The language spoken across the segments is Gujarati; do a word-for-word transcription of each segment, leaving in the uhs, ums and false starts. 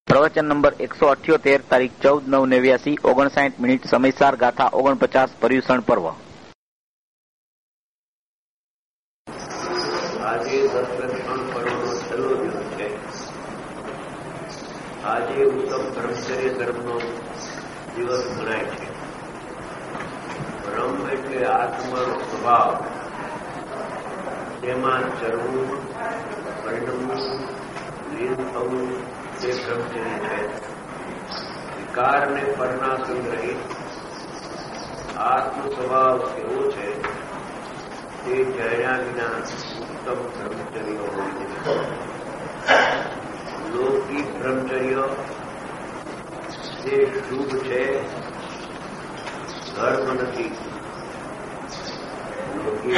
પ્રવચન નંબર એકસો અઠ્યોતેર તારીખ ચૌદ નવ નેવ્યાસી ઓગણસાઠ મિનિટ સમયસાર ગાથા ઓગણપચાસ પર્યુષણ પર્વ. આજે દસરક્ષણ પર્વનો છેલ્લો દિવસ છે. આજે ઉત્તમ બ્રહ્મચર્ય ધર્મનો દિવસ ગણાય છે. બ્રહ્મ એટલે આત્માનો સ્વભાવ, તેમાં ચરવું, પરિણમવું, લીન થવું તે બ્રહ્મચર્ય છે. વિકારને પરના સંગ્રહિત આત્મ સ્વભાવ એવો છે તે જાણ્યા વિના ઉત્તમ બ્રહ્મચર્ય હોય છે. લૌકિક બ્રહ્મચર્ય તે શુભ છે, ધર્મ નથી. લૌકિક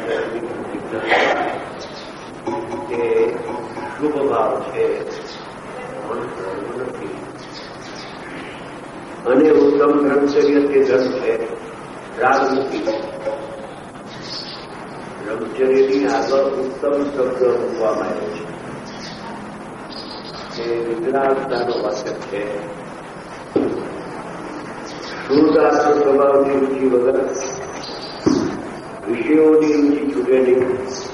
તે શુભ ભાવ છે, પણ ધર્મ નથી. અને ઉત્તમ બ્રહ્મચર્ય તે ધર્મ છે, રાજનીતિ. બ્રહ્મચર્યની આગળ ઉત્તમ શબ્દ મૂકવામાં આવ્યો છે. એ વિકલાંગતાનો વાચક છે. શુદ્ધ આત્મ સ્વભાવની રુચિ વગર વિષયોની રુચિ છૂટે નહીં.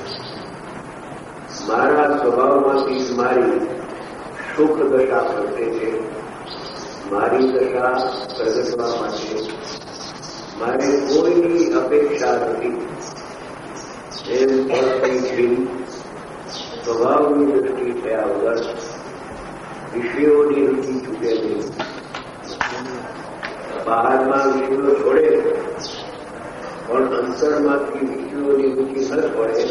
મારા સ્વભાવમાંથી મારી સુખ દશા પ્રગટે છે. મારી દશા પ્રગટવા માટે મારે કોઈની અપેક્ષા નથી. એમ પરથી સ્વભાવની દૃષ્ટિ થયા વગર વિષયોની રુચિ છૂટે નહીં. બહારમાં વિષયો છોડે પણ અંતરમાંથી વિષયોની રુચિ ન છોડે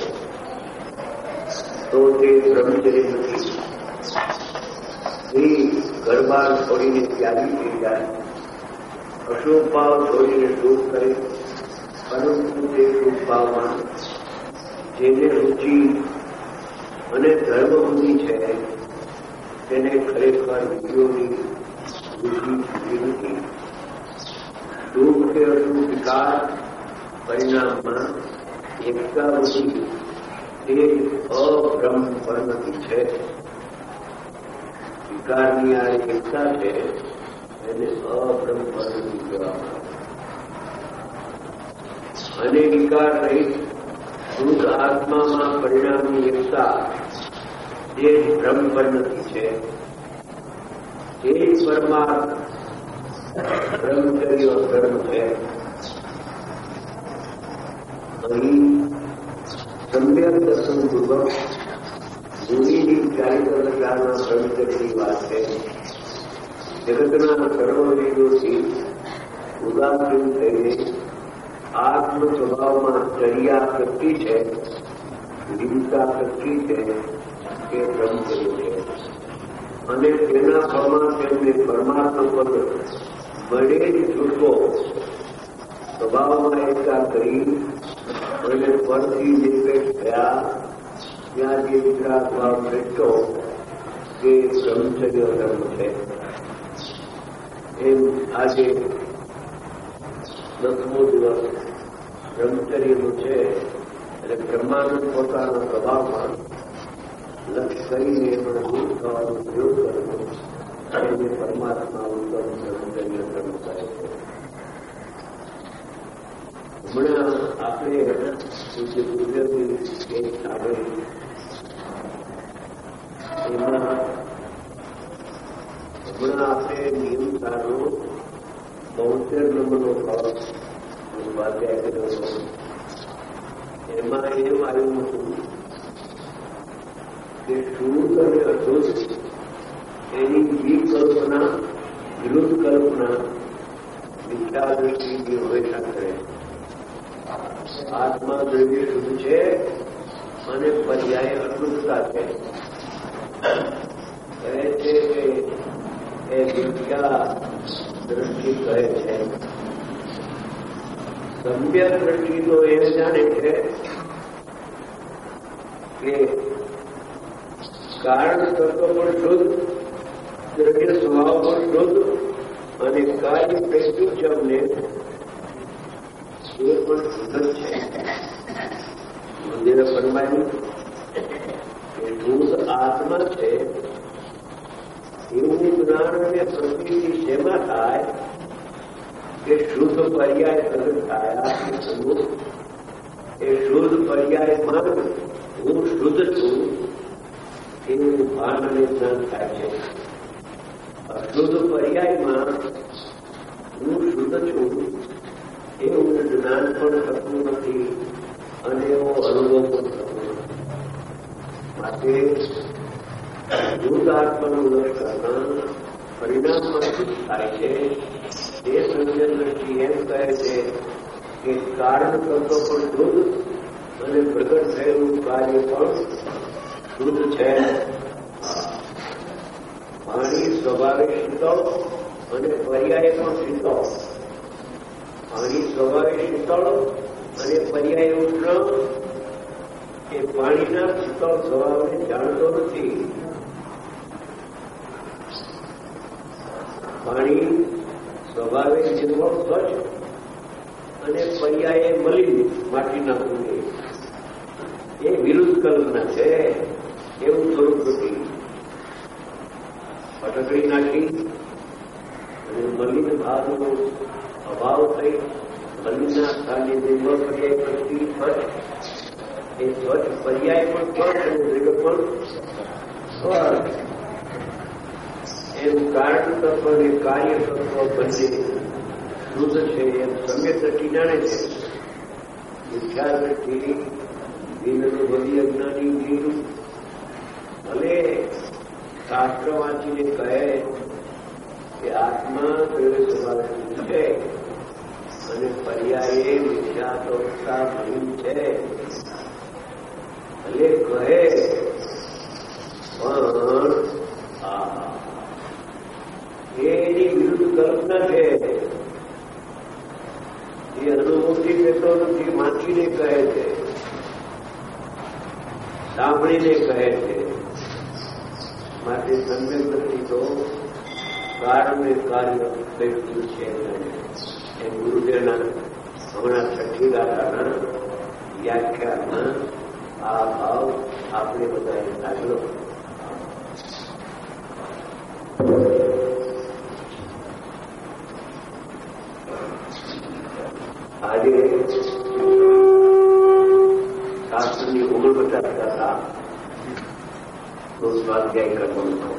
તો તે બ્રહ્મચર્ય નથી. સ્ત્રી ગરબા છોડીને ત્યાગી થઈ જાય, અશુભ ભાવ છોડીને શુભ કરે, પરંતુ તે શુભ ભાવમાં જેને રુચિ અને ધર્મ બુદ્ધિ છે તેને ખરેખર વિષયોની રુચિ છૂટી નથી. શુભ કે અશુભ વિકાર પરિણામમાં એકતા બુદ્ધિ એ અબ્રહ્મ પરિણતિ છે. વિકારની આ એકતા છે એને અબ્રહ્મ પરિણતિ કહેવામાં આવે. અને વિકાર રહિત શુદ્ધ આત્મામાં પરિણામની એકતા જે બ્રહ્મ પરિણતિ છે, તે જ પરમાર્થ બ્રહ્મચર્ય ધર્મ છે. અહીં સમ્યક દર્શનપૂર્વક મુનિની ચારિત્ર દશાના બ્રહ્મચર્યની વાત છે. જગતના સર્વવેદોથી ઉદાસીન થઈને આત્મ સ્વભાવમાં ચર્યા શક્તિ છે, લીનતા શક્તિ છે, તે બ્રહ્મચર્ય છે. અને તેના ફળમાં તેમને પરમાત્મા પદ મળે જ છૂટકો સ્વભાવમાં એકતા કરી અને પરથી નિર્પેક્ષ થયા ત્યાં જે વિતરાગ ભાવ બેઠો તે બ્રહ્મચર્ય ધર્મ છે. એમ આજે દસમો દિવસ બ્રહ્મચર્યનો છે. એટલે બ્રહ્માનંદ પોતાના સ્વભાવમાં લક્ષ કરીને પણ દૂર થવાનો પ્રયોગ કરવો એને પરમાત્મા ઉત્તમ બ્રહ્મચર્ય ધર્મ કહે છે. હમણાં આપણે જે ગુજરાતી એક સાંભળી એમાં હમણાં આપણે નિયમતાનો બોતેર નંબરનો ભાવ સ્વાધ્યાય કર્યો હતો. એમાં એમ આવ્યું હતું કે શુદ્ધ અને અશુદ્ધ એની વિકલ્પના વિરુદ્ધ કલ્પના વિચાર દ્રષ્ટિ હંમેશા કરે. આત્મા દ્રવ્ય શુદ્ધ છે અને પર્યાય અશુદ્ધતા છે. કહે છે કે એ વિદ્યા દ્રષ્ટિ કહે છે. સમ્યક દ્રષ્ટિ તો એ જાણે છે કે કારણ તત્વ પણ શુદ્ધ, દ્રવ્ય સ્વભાવ પણ શુદ્ધ અને કાર્ય પ્રત્યુચ્ચમને એ પણ શુદ્ધ છે. મંદિરે ફરમાયું કે શુદ્ધ આત્મા છે એવું જ્ઞાન અને પ્રતિનિધિ શેમાં થાય કે શુદ્ધ પર્યાય પ્રગટ થાય. એ શુદ્ધ પર્યાયમાં હું શુદ્ધ છું એવું ભાન અને જ્ઞાન થાય છે. અશુદ્ધ પર્યાયમાં હું શુદ્ધ છું એવું જ્ઞાન પણ થતું નથી અને એવો અનુભવ પણ થતો નથી. માટે શુદ્ધ આત્માનું લક્ષણ પરિણામમાં શું થાય છે તે સંજય દ્રષ્ટિ એમ કહે છે કે કારણ કરતો પણ શુદ્ધ અને પ્રગટ થયેલું કાર્ય પણ શુદ્ધ છે. પાણી સ્વભાવે શીતળ અને પર્યાય પણ શીતળ. પાણી સ્વભાવે શીતળ અને પર્યાય ઉષ્ણ એ પાણીના શીતળ સ્વભાવને જાણતો નથી. પાણી સ્વભાવે નિર્મળ સ્વચ્છ અને પર્યાય મલિન માટીના કુંડે એ વિરુદ્ધ કલ્પના છે. એવું સ્વરૂપ નથી. ફટકડી નાખી અને મલિન ભાવનો અભાવ થઈ મલિનના સ્થાને નિર્મળ પર્યાય પ્રતિ સ્વચ્છ એ સ્વચ્છ પર્યાય પણ સ્વચ્છ અને દ્રવ્ય પણ સ્વચ્છ. એમ કારણ તત્વ અને કાર્ય તત્વ બંને શુદ્ધ છે એમ સમ્યક દ્રષ્ટિ જાણે છે. મિથ્યા દ્રષ્ટિ બિનઅનુભવી અજ્ઞાની જીવ ભલે શાસ્ત્ર વાંચીને કહે કે આત્મા કેવી સ્વભાવે છે અને પર્યાયે મિથ્યાત્વતા મહિમ છે ભલે કહે પણ આ એની વિરુદ્ધ કલ્પના છે. એ અનુભૂતિ કહેતો નથી, વાંચીને કહે છે, સાંભળીને કહે છે. માટે સમ્યક દ્રષ્ટિ તો કારણ કાર્ય કયું છે એ ગુરુદેવના હમણાં છઠ્ઠી ગાથાના વ્યાખ્યાનમાં આ ભાવ આપણે બધાએ લાગ્યો. આજે શાસ્ત્રની ઓગણપચાસ ગાથા નો સ્વાધ્યાય કરવાનો છે.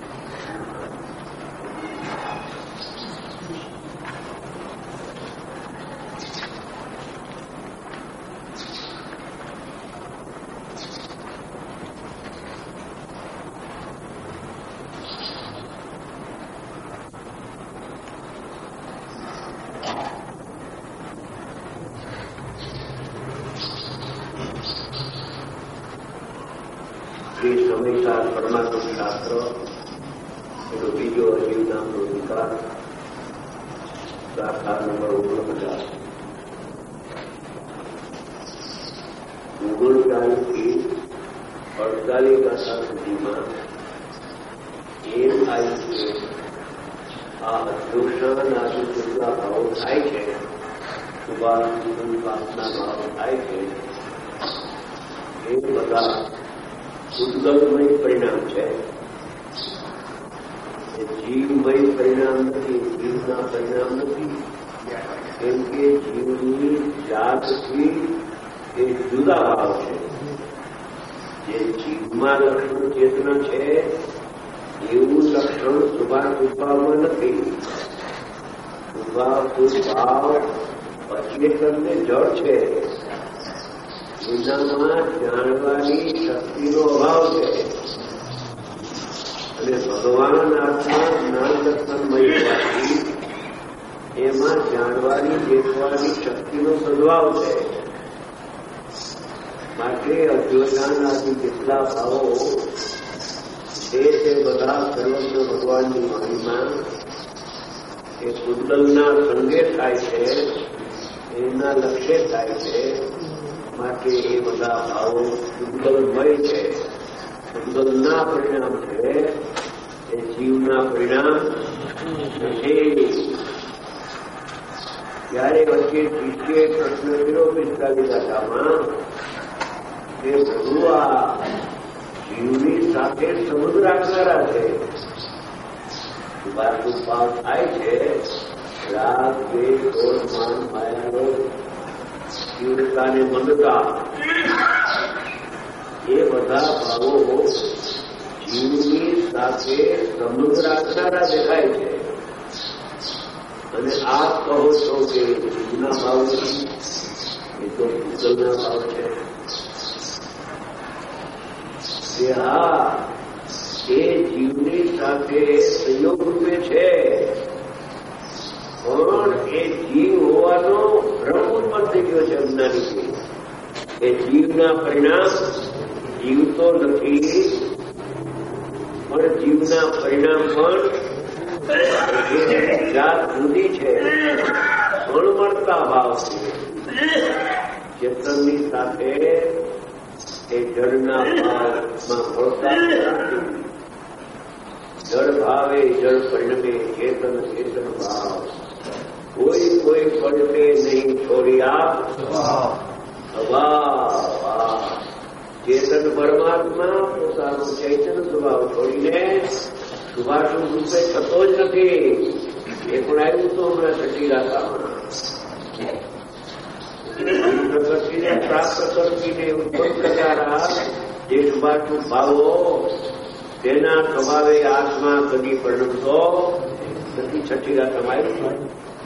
શ્રી સમયસાર પરમાત્મ શાસ્ત્ર એનો બીજો અજીવ નામનો વિકાસ ગાથા નંબર ઓગણપચાસ ઓગણચાલીસથી અડતાલીસ ગાથા સુધીમાં એમ આવ્યું કે આ અધ્યોષણ આદિ જેટલા ભાવો થાય છે, શુભાસના ભાવ થાય છે, એ બધા ઉદ્ગલમય પરિણામ છે. એ જીવમય પરિણામ નથી, જીવના પરિણામ નથી. કેમ કે જીવની જાતથી એ જુદા ભાવ છે. જે જીવમાં લક્ષણ ચેતના છે એવું લક્ષણ શુભાશુભાવમાં નથી. શુભાશુભાવ અચેતનને જળ છે. એનામાં જાણવાની શક્તિનો અભાવ છે અને ભગવાન આત્મા જ્ઞાન દર્શનમય હોવાથી એમાં જાણવાની દેખવાની શક્તિનો સદભાવ છે. માટે અધ્યોજાન આદિ જેટલા ભાવો છે તે બધા સર્વજ્ઞ ભગવાનની વાણીમાં એ કુંડલના સંગે થાય છે, એના લક્ષ્ય થાય છે. માટે એ બધા ભાવો કુંડલમય છે, કુંડલના પરિણામ છે, એ જીવના પરિણામ નથી. ત્યારે વચ્ચે શિષ્યે પ્રશ્ન કર્યો પિસ્તાલીસ ગાથામાં કે પ્રભુ આ જીવની સાથે સંબંધ રાખનારા છે, શુભાશુભ ભાવ થાય છે. રાગ, દ્વેષ, ક્રોધ, માન, માયાનો તીવ્રતા ને મંદતા એ બધા ભાવો જીવની સાથે સંબંધ રાખનારા દેખાય છે. અને આપ કહો છો કે જીવના ભાવ નથી, એ તો ભૂગલના ભાવ છે. કે હા, એ જીવની સાથે સંયોગ રૂપે છે, પણ એ જીવ હોવાનો ભ્રમ ઉત્પન્ન થઈ ગયો છે અજ્ઞાનીથી. એ જીવના પરિણામ જીવ તો નથી, પણ જીવના પરિણામ પણ જાત જુદી છે. અણમળતા ભાવ ચેતનની સાથે એ જળના ભાવમાં મળતા નથી. જળ ભાવે જળ પરિણમે ચેતન ચેતન ભાવ. કોઈ કોઈ પડતે નહીં છોડી આપ સ્વભાવ. ચેતન પરમાત્મા પોતાનો ચૈતન સ્વભાવ છોડીને શુભાશુભ રૂપે થતો જ નથી. એ પણ આવ્યું તો હમણાં છઠ્ઠી રાતામાં પ્રકૃતિને પ્રાપ્ત કરતીને ઉત્પન્ન કરનારા જે શુભાશુભ ભાવો તેના સ્વભાવે આત્મા કદી પરિણમતો નથી. છઠ્ઠી રાતામાં આવ્યું.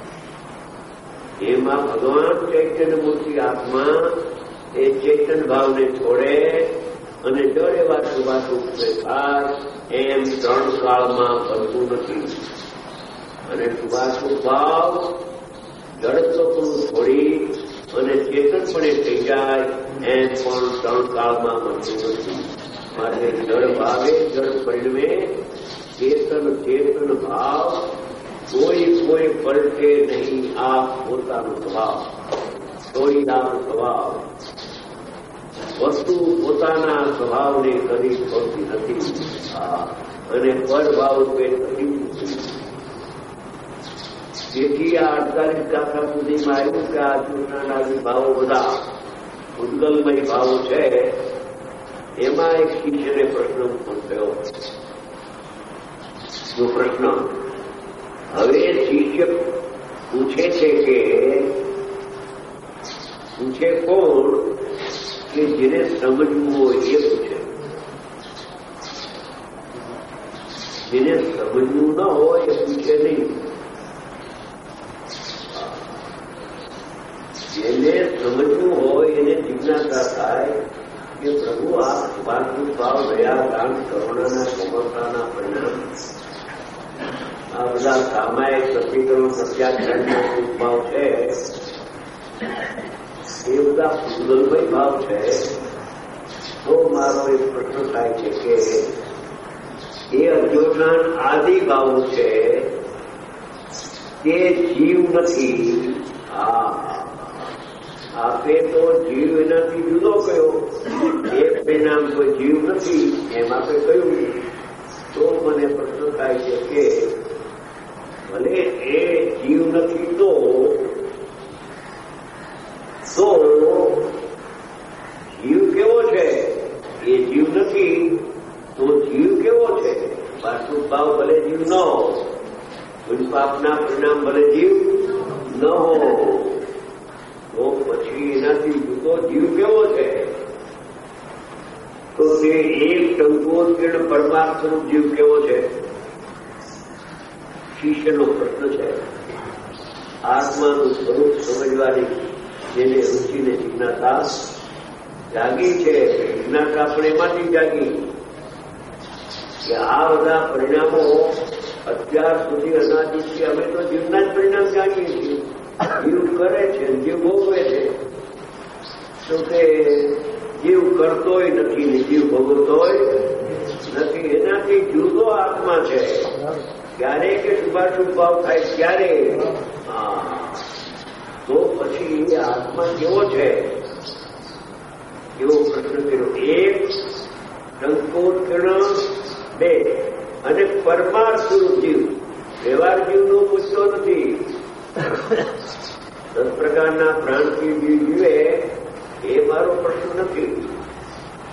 એમાં ભગવાન ચૈતન્ય મૂર્તિ આત્મા એ ચેતન ભાવને છોડે અને જળ એવા શુભાશુભ થાય એમ ત્રણ કાળમાં બનતું નથી. અને શુભાશુભ ભાવ જળત્વપણું છોડી અને ચેતનપણે થઈ જાય એમ પણ ત્રણ કાળમાં બનતું નથી. માટે જળ ભાવે જળ પરિણમે ચેતન ચેતન ભાવ. કોઈ કોઈ પલટે નહીં આ પોતાનો સ્વભાવ. છોડી આનો સ્વભાવ. વસ્તુ પોતાના સ્વભાવને કદી છોડતી નથી અને પરભાવ રૂપે નથી. તેથી આ અડતાલીસ દાખલા સુધીમાં આવ્યું કે આ ચૂંટણાના ભાવો બધા ઉદ્ગલમય ભાવો છે. એમાં એક શિષ્યને પ્રશ્ન ઉત્પન્ન થયો. જો પ્રશ્ન હવે શિષ્ય પૂછે છે કે પૂછે કોણ કે જેને સમજવું હોય એ પૂછે. જેને સમજવું ન હોય એ પૂછે નહીં. જેને સમજવું હોય એને જિજ્ઞાસા થાય કે પ્રભુ આ શુભાશુભ ભાવ દયા દાન કરુણાના કોમળતાના પરિણામ આ બધા સામાયિક પ્રતિકરણ પ્રત્યાખ્યાનના ભાવ છે. એ બધા પૂગલમય ભાવ છે. તો મારો એક પ્રશ્ન થાય છે કે એ અજ્ઞાન આદિ ભાવો છે કે જીવ નથી. હા, આપે તો જીવ એનાથી જુદો કયો. એ પરિણામ કોઈ જીવ નથી એમ આપે કહ્યું. તો મને પ્રશ્ન થાય છે કે ભલે એ જીવ નથી તો તો જીવ કેવો છે? એ જીવ નથી તો જીવ કેવો છે? વાસ્તુક ભાવ ભલે જીવ ન હો, પાપના પરિણામ ભલે જીવ ન હો, તો પછી એનાથી જુદો જીવ કેવો છે? તો તે એક ટંકોત્કીર્ણ પરમાર્થ સ્વરૂપ જીવ કેવો છે? શિષ્યનો પ્રશ્ન છે. આત્માનું સ્વરૂપ સમજવાની જેને રુચિને જિજ્ઞાસા જાગી છે. જિજ્ઞાસા પણ એમાંથી જાગી કે આ બધા પરિણામો અત્યાર સુધી અનાદિથી અમે તો જીવના જ પરિણામ જાણીએ છીએ. જીવ કરે છે, જીવ ભોગવે છે. તો કે જીવ કરતોય નથી ને જીવ ભોગવતોય નથી. એનાથી જુદો આત્મા છે. ક્યારે કે શુભાશુભ ભાવ થાય ત્યારે. હા, તો પછી એ આત્મા કેવો છે એવો પ્રશ્ન કર્યો. એક ટંકોત્કીર્ણ, બે અને પરમાર્થ સ્વરૂપ જીવ. વ્યવહાર જીવનો પૂછતો નથી. દસ પ્રકારના પ્રાણથી જીવ જીવે એ મારો પ્રશ્ન નથી.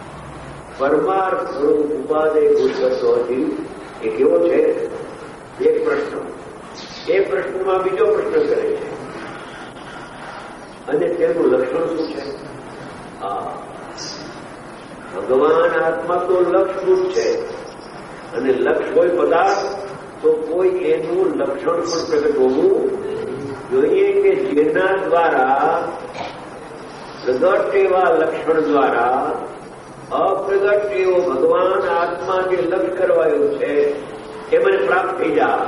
પરમાર્થ સ્વરૂપ ઉપાદે પૂછતો જીવ એ કેવો છે? એક પ્રશ્નમાં બીજો પ્રશ્ન કરે છે, અને તેનું લક્ષણ શું છે? હા, ભગવાન આત્મા તો લક્ષભૂત છે, અને લક્ષ કોઈ પદાર્થ તો કોઈ એનું લક્ષણ પણ પ્રગટ હોવું જોઈએ કે જેના દ્વારા પ્રગટ એવા લક્ષણ દ્વારા અપ્રગટ એવો ભગવાન આત્મા જે લક્ષ કરવાયું છે એ મને પ્રાપ્ત થઈ જાય.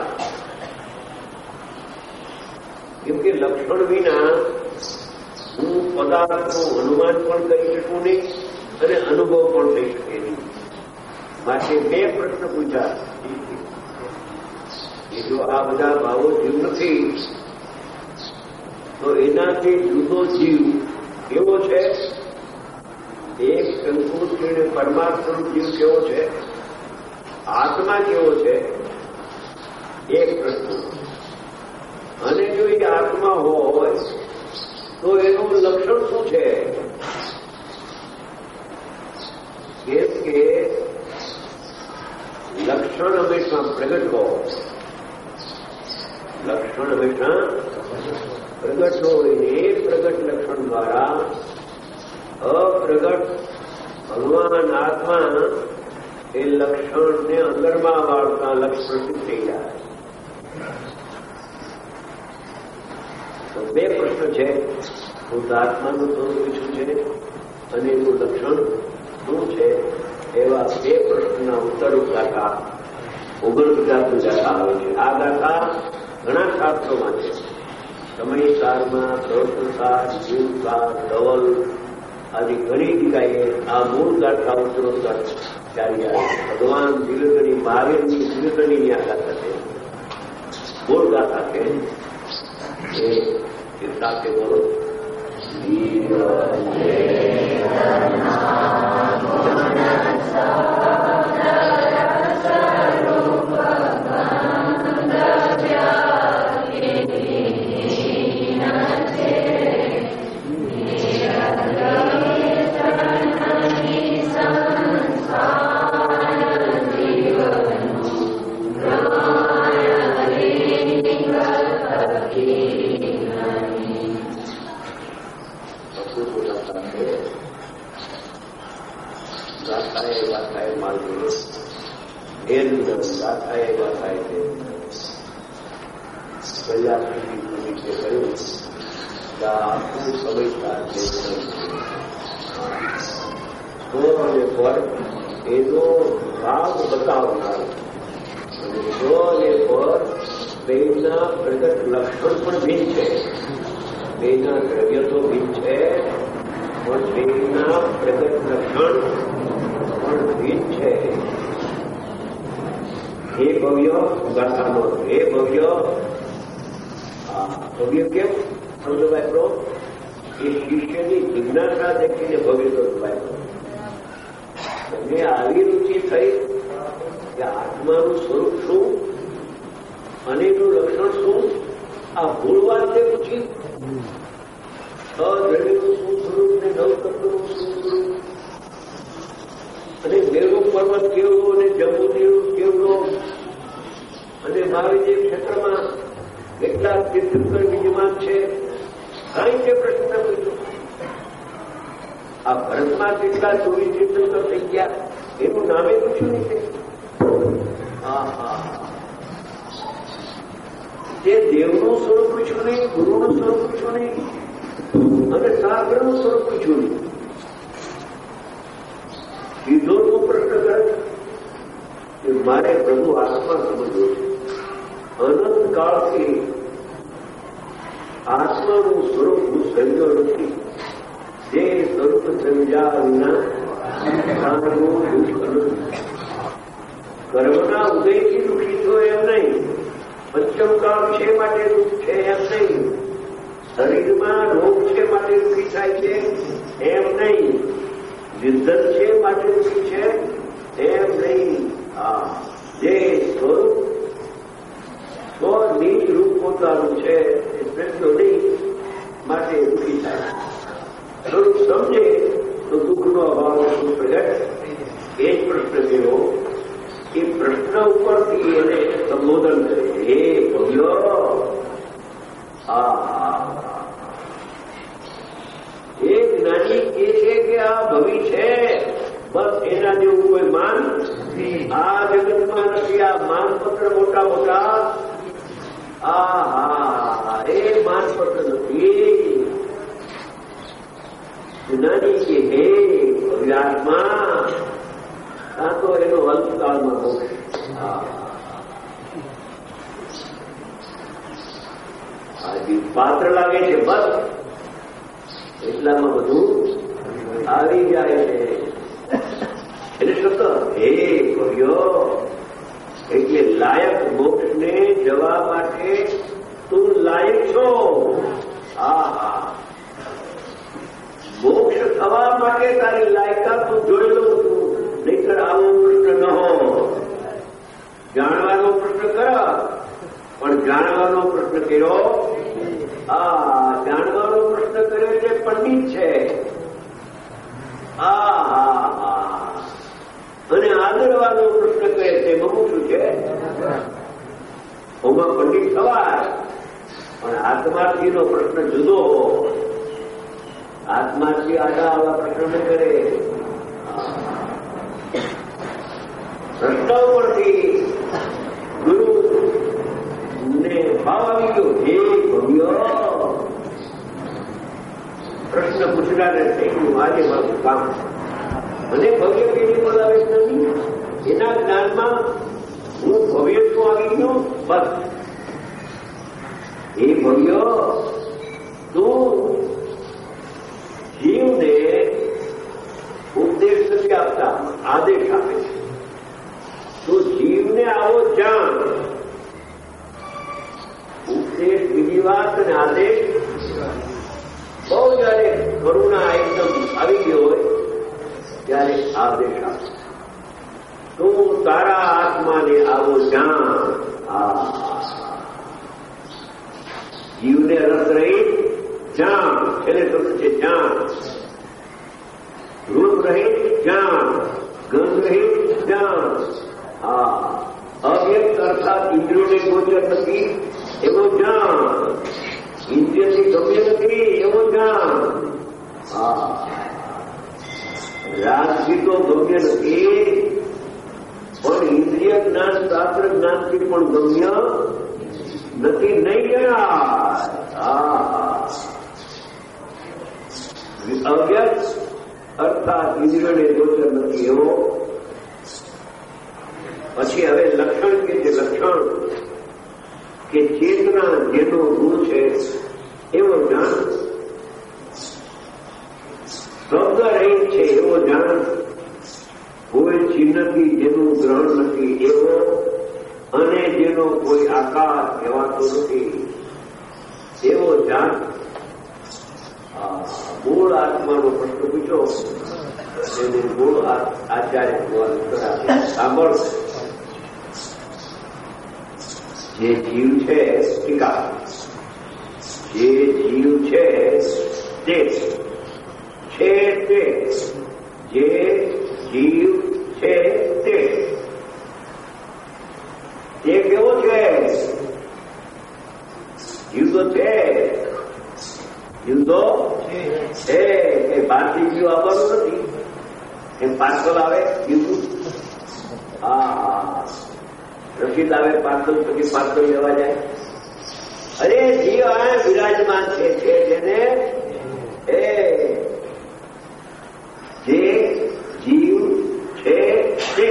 કેમ કે લક્ષણ વિના હું પદાર્થનું અનુમાન પણ કરી શકું નહીં અને અનુભવ પણ થઈ શકે નહીં. માટે બે પ્રશ્ન પૂછ્યા. જો આ બધા ભાવો જીવ નથી તો એનાથી જુદો જીવ કેવો છે? એક સંકુચિત પરમાત્મા જીવ કેવો છે? આત્મા કેવો છે? એક પ્રશ્ન. અને જો એ આત્મા હોય તો એનું લક્ષણ શું છે? કેમ કે લક્ષણ હંમેશા પ્રગટ હોય, લક્ષણ હંમેશા પ્રગટ હોય. એ પ્રગટ લક્ષણ દ્વારા અપ્રગટ ભગવાન આત્મા એ લક્ષણને અંદરમાં વાળતા લક્ષણ થઈ જાય. તો બે પ્રશ્ન છે, શુદ્ધાત્માનું સ્વરૂપ શું છે અને એનું લક્ષણ શું છે? એવા બે પ્રશ્નના ઉત્તર ગાથા ઓગણપચાસ ગાથા આવે છે. આ ગાથા ઘણા શાસ્ત્રોમાં છે. સમયસારમાં, પ્રવર્તનસાર, જીવસાર, ધવલ આદિ ઘણી જગ્યાએ આ મૂળ ગાથા ઉત્તરોત્તર ચાલી આવે. ભગવાન દિલગણી મહાવીરની દિલગણીની આ ગાથા છે, મૂળ ગાથા છે. એ સાથે બોલો. એનો ભાવ બતાવનાર બેના પ્રગટ લક્ષણ પણ ભિન્ન છે. બેના દ્રવ્ય તો ભિન્ન છે, પણ બેના પ્રગટ લક્ષણ પણ ભિન્ન છે. હે ભવ્ય ગાથાનો, હે ભવ્ય. ભવ્ય કેમ સમજો વાપરો? એ શિષ્યની જિજ્ઞાસા દેખીને ભવ્ય તો વાપરો. તમને આવી રુચિ થઈ કે આત્માનું સ્વરૂપ શું અને એનું લક્ષણ શું? આ મૂળ વાત છે. પૂછી અદ્રવ્યનું શું સ્વરૂપ ને નવતત્વનું શું સ્વરૂપ અને મેરુ પર્વત કેવો અને જમ્મુદેવ કેવડો અને મારી જે ક્ષેત્રમાં કેટલાક તીર્થંકર વિદ્યમાન છે, કઈ તે પ્રશ્ન પૂછ્યો. આ ભરતમાં કેટલા ચોવીસ તીર્થંકર થઈ ગયા એનું નામે પૂછ્યું નહીં. તે દેવનું સ્વરૂપ પૂછ્યું નહીં, ગુરુનું સ્વરૂપ પૂછ્યું નહીં અને શાસ્ત્રનું સ્વરૂપ પૂછ્યું નહીં. સીધો તો પ્રશ્ન કરે કે મારે પ્રભુ આત્મા સમજવો છે. અનંત કાળથી આત્માનું સ્વરૂપ હું સમજ્યો નથી. જે સ્વરૂપ સમજ્યા વિના કર્મના ઉદયથી દુઃખી છો એમ નહીં, પંચમ કાળ છે માટે દુઃખ છે એમ નહીં, શરીરમાં રોગ છે માટે દુઃખી થાય છે એમ નહીં, વિદ્વત છે માટે દુઃખી છે એમ નહીં. હા, જે સ્વરૂપ સ્વનિજ રૂપ પોતાનું છે એ પ્રશ્નો નહીં માટે દુઃખી થાય. સ્વરૂપ સમજે તો દુઃખનો અભાવ શું પ્રગટ? એ જ પ્રશ્ન જેવો એ પ્રશ્ન ઉપરથી એને સંબોધન કરે. હે ભવ્ય, આ હા એ માનપટ નથી. જ્ઞાની કે હે અવ્યાસમાં આ તો એનો અંતકાળમાં મોક્ષ. પાત્ર લાગે છે બસ એટલામાં બધું આવી જાય છે. એટલે શબ્દ હે કહ્યો એટલે લાયક મોક્ષને જવા માટે તું લાયક છો. હા હા મોક્ષ થવા માટે તારી લાયકાત તું જોઈ લઉં છું. નહીતર આવો પ્રશ્ન ન હો. જાણવાનો પ્રશ્ન કર પણ જાણવાનો પ્રશ્ન કર્યો. આ જાણવાનો પ્રશ્ન કર્યો છે પંડિત છે. આ હા હા અને આદરવાનો પ્રશ્ન કહે છે મુમુક્ષુ છે. ઓમાં પંડિત થવાય પણ આત્માર્થીનો પ્રશ્ન જુદો. આત્માર્થી આડા આવા પ્રશ્ન ન કરે. રસ્તા ઉપરથી ગુરુ ને ભાવ આવી ગયો હે ભવ્યો. પ્રશ્ન પૂછનારે થઈ ગયું આજે મારું કામ. મને ભવ્ય પેઢી બોલાવે નથી. એના જ્ઞાનમાં હું ભવ્ય શું આવી ગયો બસ. એ ભવ્ય તું જીવને ઉપદેશ નથી આપતા, આદેશ આપે છે. તું જીવને આવો જાણ. ઉપદેશ બીજી વાત અને આદેશ બહુ જયારે કરુણા એકદમ આવી ગયો હોય ત્યારે આદેશ આપે. તું તારા આત્માને આવો જાણ. આ જીવને રસ રહી જાણ. એટલે શબ્દ છે જાણ. રૂપ રહી જાણ. ગંધ રહી જાણ. હા અવ્યક્ત અર્થાત ઇન્દ્રિયોને ગોચર નથી એવો જાણ. ઇન્દ્રિયથી ગમ્ય નથી એવો જાણ. હા રાજથી તો ગમ્ય નથી પણ ઇન્દ્રિય જ્ઞાન શાસ્ત્ર જ્ઞાનથી પણ ગમ્ય નથી. નહીં જણાય. અવ્યક્ત અર્થાત ઇન્દ્રિયોને ગોચર નથી એવો. પછી હવે લક્ષણ કે જે લક્ષણ કે ચેતના જેનો ગુણ છે એવો જાણ. શબ્દ રહિત છે એવો જાણ. કોઈ ચિહ્નથી જેનું ગ્રહણ નથી એવો અને જેનો કોઈ આકાર કહેવાતો નથી એવો જાણ. મૂળ આત્માનો પ્રશ્ન પૂછો એને મૂળ આચાર્ય સાંભળ. જે જીવ છે ટીકા જે જીવ છે તે છે તે જે જીવ છે તે તે કેવો છે? જીવ તો છે. જીવ તો છે એ બહારથી જીવ આવવાનું નથી. એમ પાર્સલ આવે જીવ. હા રસીદ આવે પાર્સલ પછી પાર્સલ લેવા જાય. અરે જીવ આ વિરાજમાન છે જેને એ જે જીવ છે તે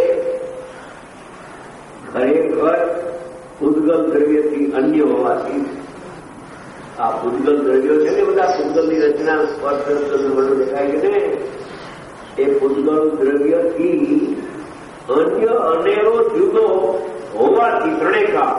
ખરેખર પૂતગલ દ્રવ્યથી અન્ય હોવાથી આ પૂતગલ દ્રવ્યો છે ને બધા પૂતગલની રચના સ્પર્શ વર્ણન દેખાય છે ને એ પૂતગલ દ્રવ્યથી અન્ય અનેરો જુદો હોવાથી ત્રણેય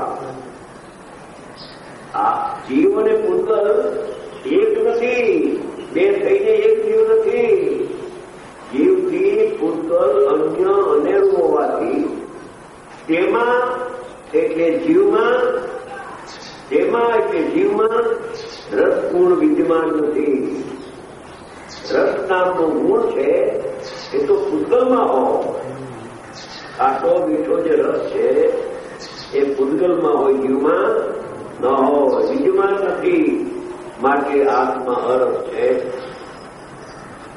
આ જીવ અને પૂતગલ એક નથી. બે થઈને એક જીવ નથી. જીવથી પૂતગલ અન્ય અનેરું હોવાથી તેમાં એટલે જીવમાં તેમાં એટલે જીવમાં રસ ગુણ વિદ્યમાન નથી. રસ નામનો ગુણ છે એ તો પૂતગલમાં હોય. ખાટો મીઠો જે રસ છે એ પૂતગલમાં હોય, જીવમાં ન હોય. વિદ્યમાન નથી માટે આત્મા અરસ છે.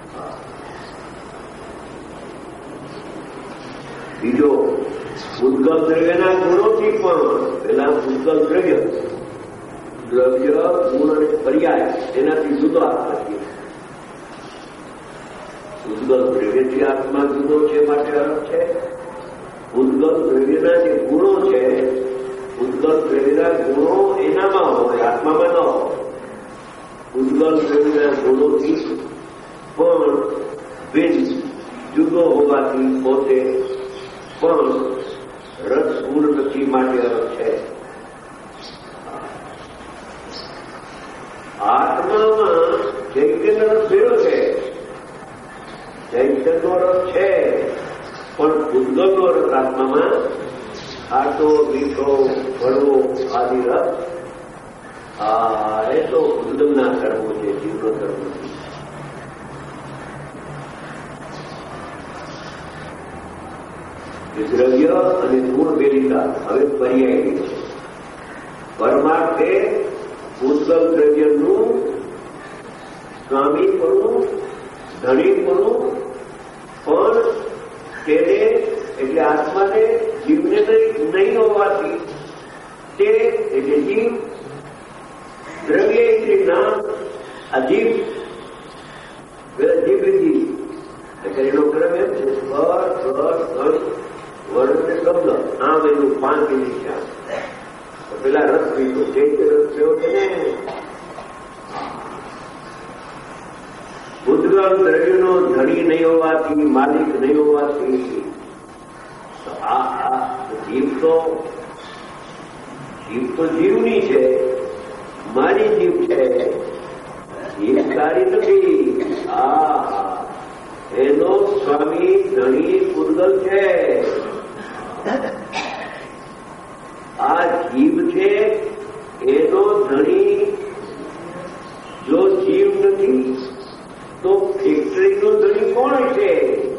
બીજો પૂતગલ પૂતગલ દ્રવ્યના ગુણોથી પણ પેલા પૂતગલ દ્રવ્ય દ્રવ્ય ગુણ અને પર્યાય એનાથી જુદો આત્મા છે. પૂતગલ દ્રવ્યથી આત્મા જુદો છે માટે અલગ છે. પૂતગલ દ્રવ્યના જે ગુણો છે, પૂતગલ દ્રવ્યના ગુણો એનામાં હોય, આત્મામાં ન હોય. પૂતગલ દ્રવ્યના ગુણોથી પણ ભેદ જુદો હોવાથી પોતે પણ રસ ગુણ નથી માટે અલગ છે. આત્મામાં ચૈતન્ય રસ ભેળો છે, ચૈતન્યનો રસ છે, પણ પૂતગલનો રસ આત્મામાં ખાટો, મીઠો, કડવો આદિ રસ આ એ તો પૂતગલના ધર્મો છે, જીવનો ધર્મ નથી. દ્રવ્ય અને ગુણ વેલિકા હવે પર્યાયની છે. પરમાર્થે પૂતગલ દ્રવ્યનું સ્વામીપણું, ધણીપણું પણ તેને એટલે આત્માને જીવને નહીં હોવાથી તે એટલે જીવ દ્રવ્ય એટલે નામ અજીવ જીવ જીવ એટલે એનો ક્રમ એમ છે સ્વર સ્વર સ્વર વર્ણ શબ્દ આમ એનું પાંચ નિશાન. પેલા રસ પીધો ચૈત્ય રસ થયો છે ને. પૂતગલ દ્રવ્યનો ધણી નહીં હોવાથી, માલિક નહીં હોવાથી આ જીવ તો જીવ તો જીવની છે, મારી જીવ છે, જીવ સારી નથી. આ એનો સ્વામી ધણી પૂતગલ છે. આ જીવ છે એનો ધણી જો જીવ નથી તો ફેક્ટરીનો ધણી કોણ છે?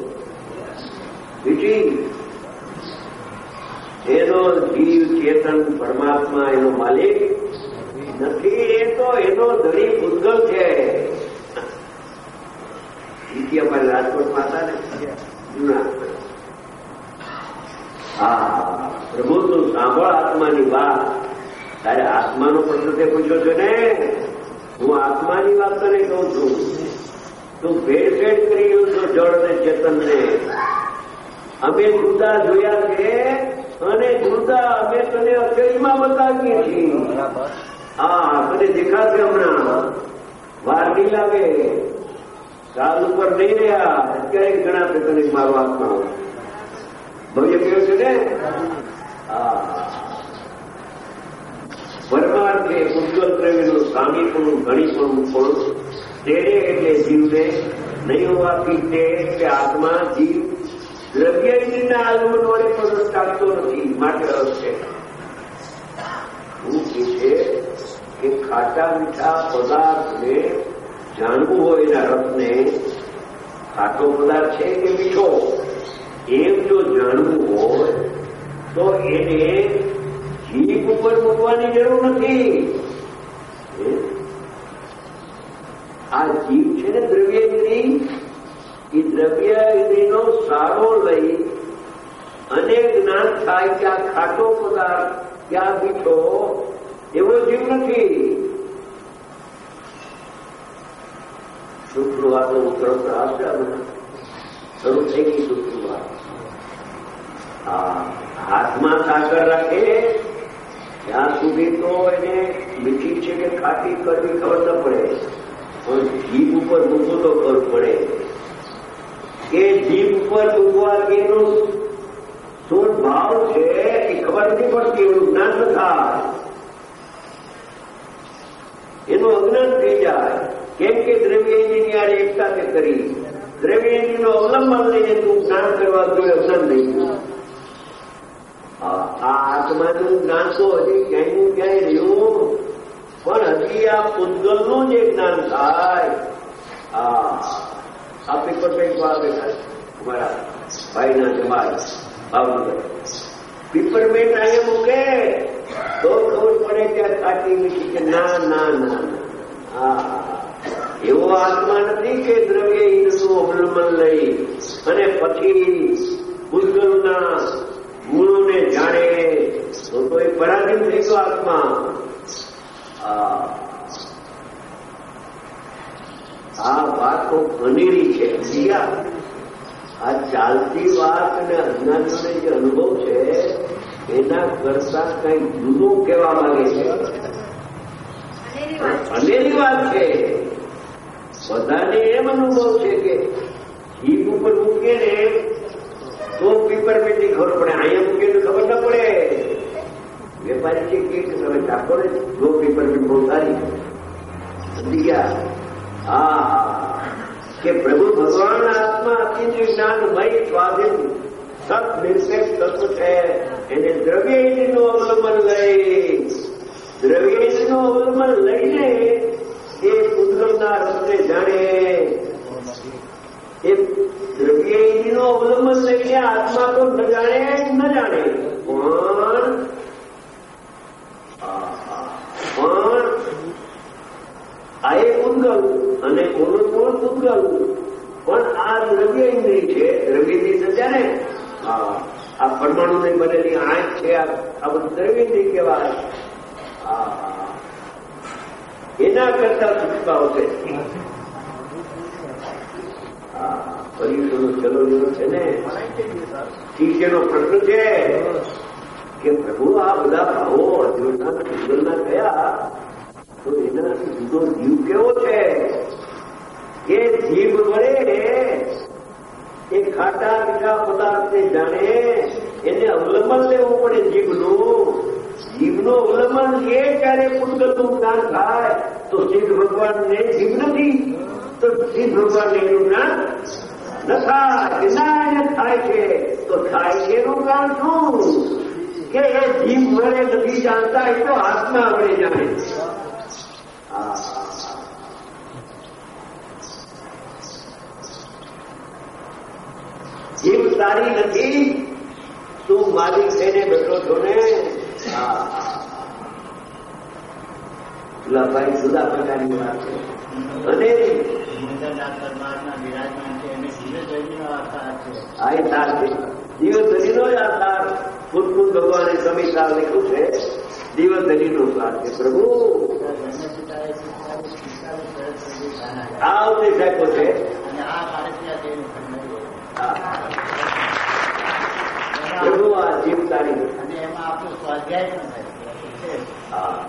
બીજી એનો જીવ ચેતન પરમાત્મા એનો માલિક નથી. એ તો એનો ધણી પૂતગલ છે. બીજી અમારે રાજકોટમાં હતા ને જૂના, હા પ્રભુ તું સાંભળ આત્માની વાત. તારે આત્માનો પ્રશ્ન તે પૂછ્યો છે ને, હું આત્માની વાત તને કહું છું. તું ભેળસેળ કરી રહ્યો છો જળ અને ચેતનને. અમે જુદા જોયા છે અને જુદા અમે તને અચેરીમાં બતાવીએ છીએ. હા તને દેખાશે હમણાં, વાર નહીં લાગે. કાલ ઉપર નહીં રહ્યા અત્યારે ઘણા છે તને મારો આત્મા ભવ્ય કહ્યું છે ને. પરમાર્થે પૂતગલ દ્રવ્યનું સ્વામીપણું, ધણીપણું પણ તેને એટલે જીવને નહીં હોવાથી તે એટલે આત્મા જીવ દ્રવ્ય ઇન્દ્રિયના આગમન વડે પણ ચાલતો નથી માટે અર્થ છે. શું છે કે ખાટા મીઠા પદાર્થને જાણવું હોય, એના રસને ખાટો પદાર્થ છે કે મીઠો એમ જો જાણવું હોય તો એને જીભ ઉપર મૂકવાની જરૂર નથી. આ જીભ છે ને દ્રવ્ય ઇન્દ્રિય, એ દ્રવ્ય ઇન્દ્રિયનો સારો લઈ અને જ્ઞાન થાય કે આ ખાટો પદાર્થ ક્યાં મીઠો એવો જીવ નથી. સૂક્ષ્મ વાતો તરફ આવશે, શરૂ થઈ ગઈ સૂક્ષ્મ વાત. હાથમાં સાકર રાખે ત્યાં સુધી તો એને મીઠી છે કે ખાટી કરવી ખબર ન પડે, પણ જીભ ઉપર મૂકવું તો ખબર પડે કે જીભ ઉપર મૂકવાથી એનો શું ભાવ છે એ ખબર નથી પડતી. એવું જ્ઞાન ન થાય, એનું અજ્ઞાન થઈ જાય. કેમ કે દ્રવ્ય ઇન્દ્રિય એક સાથે કરી દ્રવ્ય ઇન્દ્રિયનો અવલંબન લઈને તું જ્ઞાન કરવા જોઈએ, અજ્ઞાન નહીં. આ આત્માનું જ્ઞાન તો હજી ક્યાંયનું ક્યાંય રહ્યું, પણ હજી આ પૂતગલનું જે જ્ઞાન થાય. આ પેપર બેંક બેઠા અમારા ભાઈના જમાલ ભાવનગર પીપરમેન્ટ અહીંયા મૂકે તો ખબર પડે કે સાચી મીઠી કે ના ના ના હા એવો આત્મા નથી કે દ્રવ્ય ઇન્દ્રનું અવલંબન લઈ અને પછી પૂતગલના ગુણોને જાણે તો તો એ પરાધીન થઈ ગયો આત્મા. આ વાત તો અનેરી છે. આ ચાલતી વાત અને અજ્ઞાનીઓને જે અનુભવ છે એના કરતા કઈ જુદું કહેવા માંગે છે. અનેરી વાત છે. બધાને એમ અનુભવ છે કે જીભ ઉપર મૂકીએ ને તો પીપરમેન્ટની ખબર પડે, અહીંયા મૂકીએ તો ખબર ના પડે. વેપારી છે કે તમે ચાખો ને જો પીપરમેન્ટ બહુ સારી સમજી ગયા. હા, કે પ્રભુ ભગવાન આત્મા અતિ જ્ઞાનમય સ્વાધીન સત નિરપેક્ષ તત્વ છે. એને દ્રવ્યનું અવલંબન લઈ દ્રવ્યનું અવલંબન લઈને એ પૂતગલના રસ્તે જાણે. એ દ્રવ્યનું અવલંબન લઈને આત્મા તો ન જાણે ન જાણે પણ પણ આ એ પૂતગલ અને ઓલું કોણ પૂતગલ પણ આ દ્રવ્ય ઇન્દ્રિય છે. દ્રવ્ય ઇન્દ્રિય સમજ્યા ને? આ પરમાણુની બનેલી આંખ છે, આ બધું દ્રવ્ય ઇન્દ્રિય કહેવાય. એના કરતા સૂચકાઓ છે. પર્યુષણનો ચલો જેવો છે ને શિષ્યનો પ્રશ્ન છે કે પ્રભુ આ બધા ભાવો અર્જુનના પૂતગલના થયા તો એનાથી જુદો જીવ કેવો છે? કે જીભ વડે એ ખાટા મીઠા પદાર્થને જાણે એને અવલંબન લેવું પડે. જીભનું જીભનું અવલંબન એ ત્યારે પૂતગલનું જ્ઞાન થાય તો સિદ્ધ ભગવાનને જીભ નથી તો સિદ્ધ ભગવાનને એનું જ્ઞાન ન થાય. જ્ઞાન થાય છે તો થાય છે એનું કારણ શું? કે એ જીભ વડે નથી જાણતા, એ તો આત્મા વડે જાણે. જીભ સારી નથી, તું માલિક થઈને બેઠો છો ને. ભાઈ જુદા પ્રકારની વાત છે. અને આ સાર છે દિવસધરીનો જ આધાર. ખુદખુદ ભગવાને સમીસાર લખ્યું છે દિવસધરીનો સાર છે. પ્રભુ આ ઉદ્દેશ આપ્યો છે. પ્રભુ આ જીવ સારી અને એમાં આપણું સ્વાધ્યાય પણ થાય.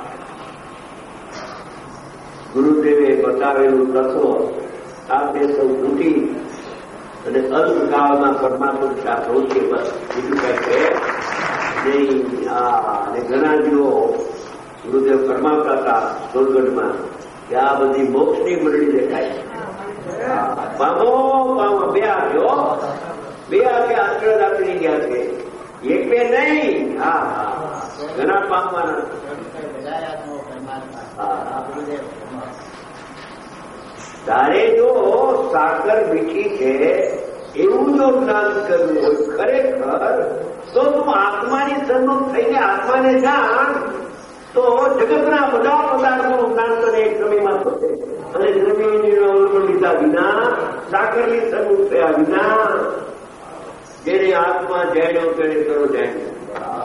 ગુરુદેવે બતાવેલું તત્વ આપણે સૌ તૂટી અને અલ્પકાળમાં પરમાત્મા સાથે છે. બસ બીજું કઈ છે નહીં. અને ઘણા જીવો ગુરુદેવ ફરમાવતા હતા સોલગઢમાં કે આ બધી મોક્ષની મંડળી દેખાય. પામો પામો બે આપ્યો બે આગે આંકડા દાખલી ગયા છે, એક બે નહીં. હા હા ઘણા પામવાના. તારે જો સાકર મીઠી છે એવું જો જ્ઞાન કરવું હોય ખરેખર તો તું આત્માની સન્મુખ થઈને આત્માને જાણ તો જગતના બધા પદાર્થોનું જ્ઞાન તને એક સમયમાં થશે. અને દ્રવ્યનો અવલંબન લીધા વિના સાકરની સન્મુખ થયા વિના જેને આત્મા જાણ્યો તેને કરો જાણ્યો.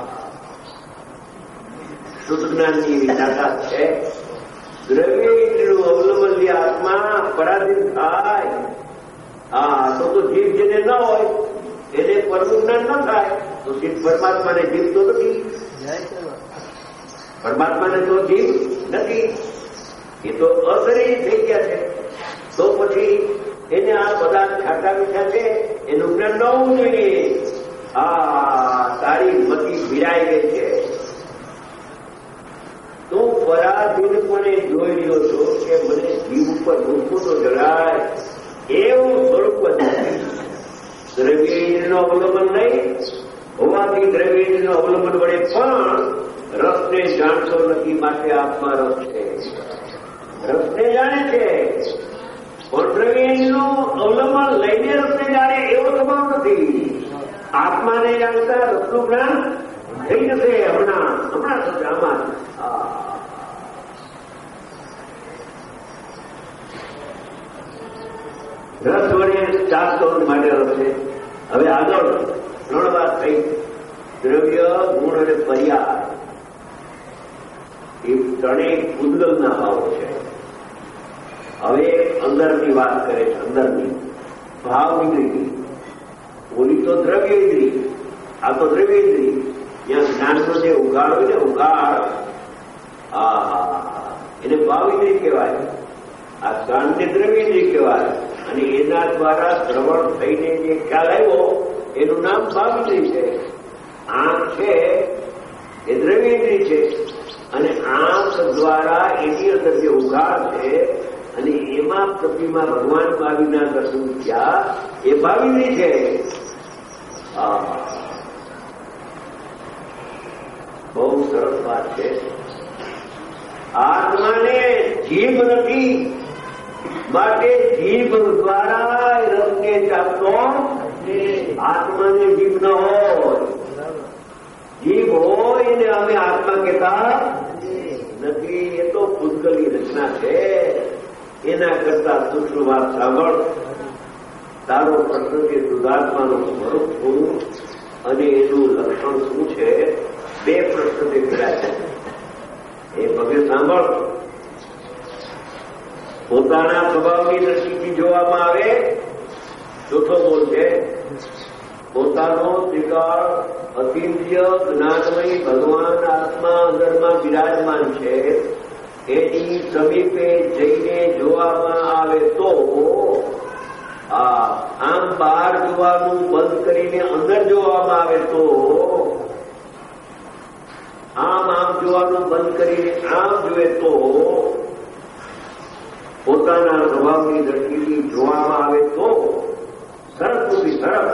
શુદ્ધ જ્ઞાનની વિચારતા છે. દ્રવ્યનું અવલંબન લે આત્મા પરાધીન થાય. હા તો તો જીવ જેને ન હોય એને પરનું જ્ઞાન ન થાય તો જીવ પરમાત્માને જીવ તો નથી. પરમાત્માને તો જીવ નથી, એ તો અશરીરી થઈ ગયા છે. તો પછી એને આ પદાર્થ ખાટા મીઠા છે એનું જ્ઞાન ન હોવું જોઈએ. આ તારી મતી ભીડાઈ ગઈ છે. તું પરાધીનપણે જોઈ રહ્યો છો કે મને જીવ ઉપર મૂકવું તો જરાય એવું સ્વરૂપ દ્રવ્યનો અવલંબન નહીં હોવાથી દ્રવ્યનો અવલંબન વડે પણ રસને જાણતો નથી. માટે આત્મા રસ છે, રસને જાણે છે. પણ દ્રવ્યનું અવલંબન લઈને રસને જાણે એવો સ્વભાવ નથી. આત્માને જાણતા રસનું જ્ઞાન થઈ જશે હમણાં હમણાં થશે. આમાં રસ વડે ચાર કરોડ માટે રસ છે. હવે આગળ ત્રણ વાત થઈ દ્રવ્ય, ગુણ અને પર્યાય એ ત્રણેય પૂતગલના ભાવ છે. હવે અંદરની વાત કરે છે. અંદરની ભાવ ઇન્દ્રિય, ઓલી તો દ્રવ્ય ઇન્દ્રિય, આ તો દ્રવ્ય ઇન્દ્રિય. ત્યાં જ્ઞાનનો જે ઉગાડ હોય ને, ઉગાડ, આ એને ભાવ ઇન્દ્રિય કહેવાય. આ કાનને દ્રવ્ય ઇન્દ્રિય કહેવાય. અને એના દ્વારા શ્રવણ થઈને જે ખ્યાલ આવ્યો એનું નામ ભાવ ઇન્દ્રિય છે. આંખ છે એ દ્રવ્ય ઇન્દ્રિય છે, અને આંખ દ્વારા એની અંદર જે ઉઘાડ છે અને એમાં પ્રતિમા ભગવાન ભાવીના દર્શન થયા એ ભાવીની છે. બહુ સરસ વાત છે. આત્માને જીભ નથી, માટે જીભ દ્વારા રસને ચાલતો. આત્માને જીભ ન હોય, જીભ હોય ને અમે આત્મા કહેતા નથી. એ તો પૂતગલની રચના છે. એના કરતા સૂક્ષ્મ વાત સાંભળ. તારો પ્રશ્ન છે શુદ્ધાત્માનું સ્વરૂપ શું અને એનું લક્ષણ શું છે. બે પ્રશ્ન તે કર્યા છે. એ પગે સાંભળ. પોતાના સ્વભાવની દ્રષ્ટિથી જોવામાં આવે. ચોથો બોલ છે પોતાનો ત્રિકાળ અતિન્દ્રિય જ્ઞાનમય ભગવાન આત્મા અંદરમાં બિરાજમાન છે. એની સમીપે જઈને જોવામાં આવે તો આમ બહાર જોવાનું બંધ કરીને અંદર જોવામાં આવે તો, આમ આમ જોવાનું બંધ કરીને આમ જોવે તો, પોતાના સ્વભાવની દ્રષ્ટિથી જોવામાં આવે તો સરસ સુધી સરસ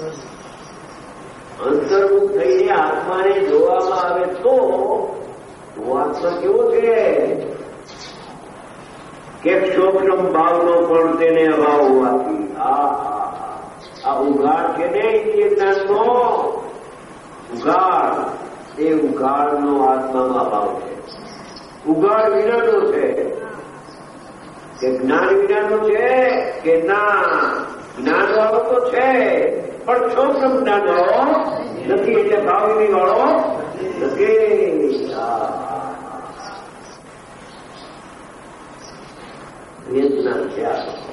અંતર્મુખ થઈને આત્માને જોવામાં આવે તો આત્મા કેવો છે કે ક્ષોભ્રમ ભાવનો પણ તેને અભાવ હોવાથી આ ઉઘાડ છે ને ઇન્દ્રિય જ્ઞાનનો ઉઘાડ, એ ઉઘાડનો આત્મામાં અભાવ છે. ઉઘાડ વિનાનો છે કે જ્ઞાન વિનાનો છે કે ના? જ્ઞાન વાળો તો છે પણ ક્ષોભ્રમ જ્ઞાન વાળો નથી, એટલે ભાવની વાળો નથી. જ્ઞાન છે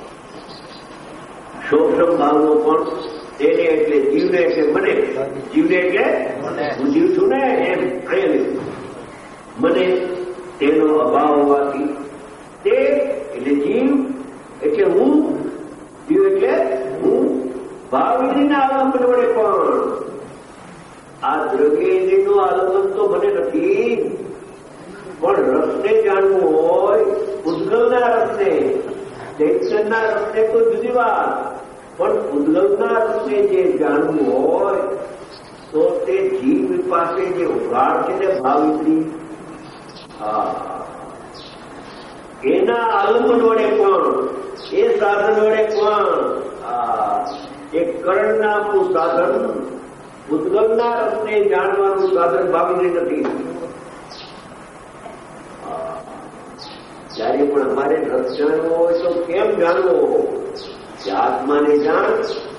ક્ષોભ્રમ ભાવનો પણ તેને એટલે જીવને એટલે મને, જીવને એટલે હું જીવ છું ને એમ અહીંયા મને તેનો અભાવ હોવાથી તે એટલે જીવ એટલે હું, જીવ એટલે હું, ભાવ ઇન્દ્રિયના આલંબન વડે પણ આ દ્રવ્ય ઇન્દ્રિયનું આલંબન તો મને નથી, પણ રસને જાણવું હોય, પૂતગલના રસને, ચૈતન્યના રસને તો જુદી વાત, પણ પૂતગલના રસને જે જાણવું હોય તો તે જીવ પાસે જે ઉઘાડ છે ને ભાવ ઇન્દ્રિય, એના આલંબન વડે પણ, એ સાધન વડે પણ, એ કરણ નામનું સાધન, પૂતગલના રસને જાણવાનું સાધન ભાવ ઇન્દ્રિય નથી. જયારે પણ અમારે રસ જાણવો હોય તો કેમ જાણવો? કે આત્માને જાણ,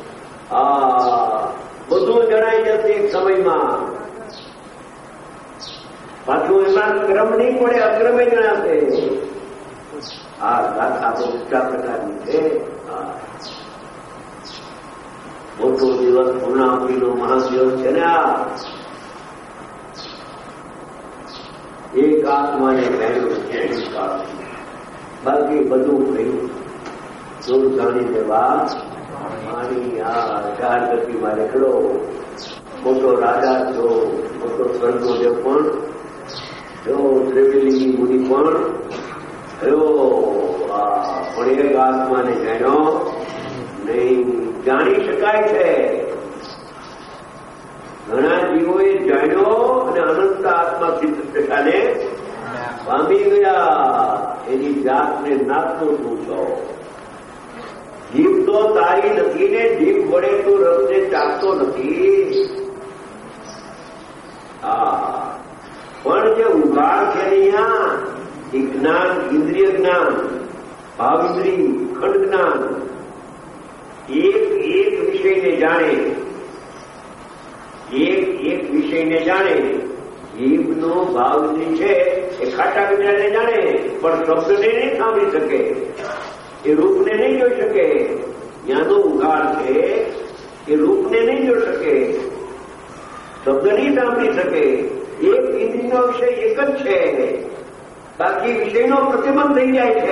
બધું જણાઈ જશે એક સમયમાં. પાછું એમાં ક્રમ નહીં પડે, અક્રમે જણાશે. આ ગાથા બહુ ઊંચા પ્રકારની છે. મોટો દિવસ પૂર્ણાવતીનો મહાદિવસ છે ને આ. એક આત્માને પહેલું, બાકી બધું કહ્યું. દૂર જાણી દેવા પાણી આ ચાર ગતિમાં નીકળો. મોટો રાજા છો, મોટો સ્વર્ગોદેવ પણ જો, ત્રિવેલી મુનિ પણ થયો, પણ એક આત્માને જાણ્યો નહીં. જાણી શકાય છે. ઘણા જીવોએ જાણ્યો અને અનંત આત્મા સિદ્ધતાને પામી ગયા. એની જાતને નાતનો શું છો? જીભ તો તારી નથી ને, જીભ વડે તો રસને ચાલતો નથી. હા, પણ જે ઉઘાડ છે અહીંયા એ જ્ઞાન, ઇન્દ્રિય જ્ઞાન, ભાવ ઇન્દ્રિય, ખંડ જ્ઞાન, એક એક વિષયને જાણે, એક એક વિષયને જાણે, જીભનો ભાવની છે એ ખાટા મીઠાને જાણે, પણ શબ્દને નહીં સાંભળી શકે, એ રૂપને નહીં જોઈ શકે. જ્ઞાનો ઉઘાડ છે એ રૂપને નહીં જોઈ શકે, શબ્દ નહીં સાંભળી શકે. એક ઇન્દ્રિયનો વિષય એક જ છે, બાકી વિષયનો પ્રતિબંધ થઈ જાય છે.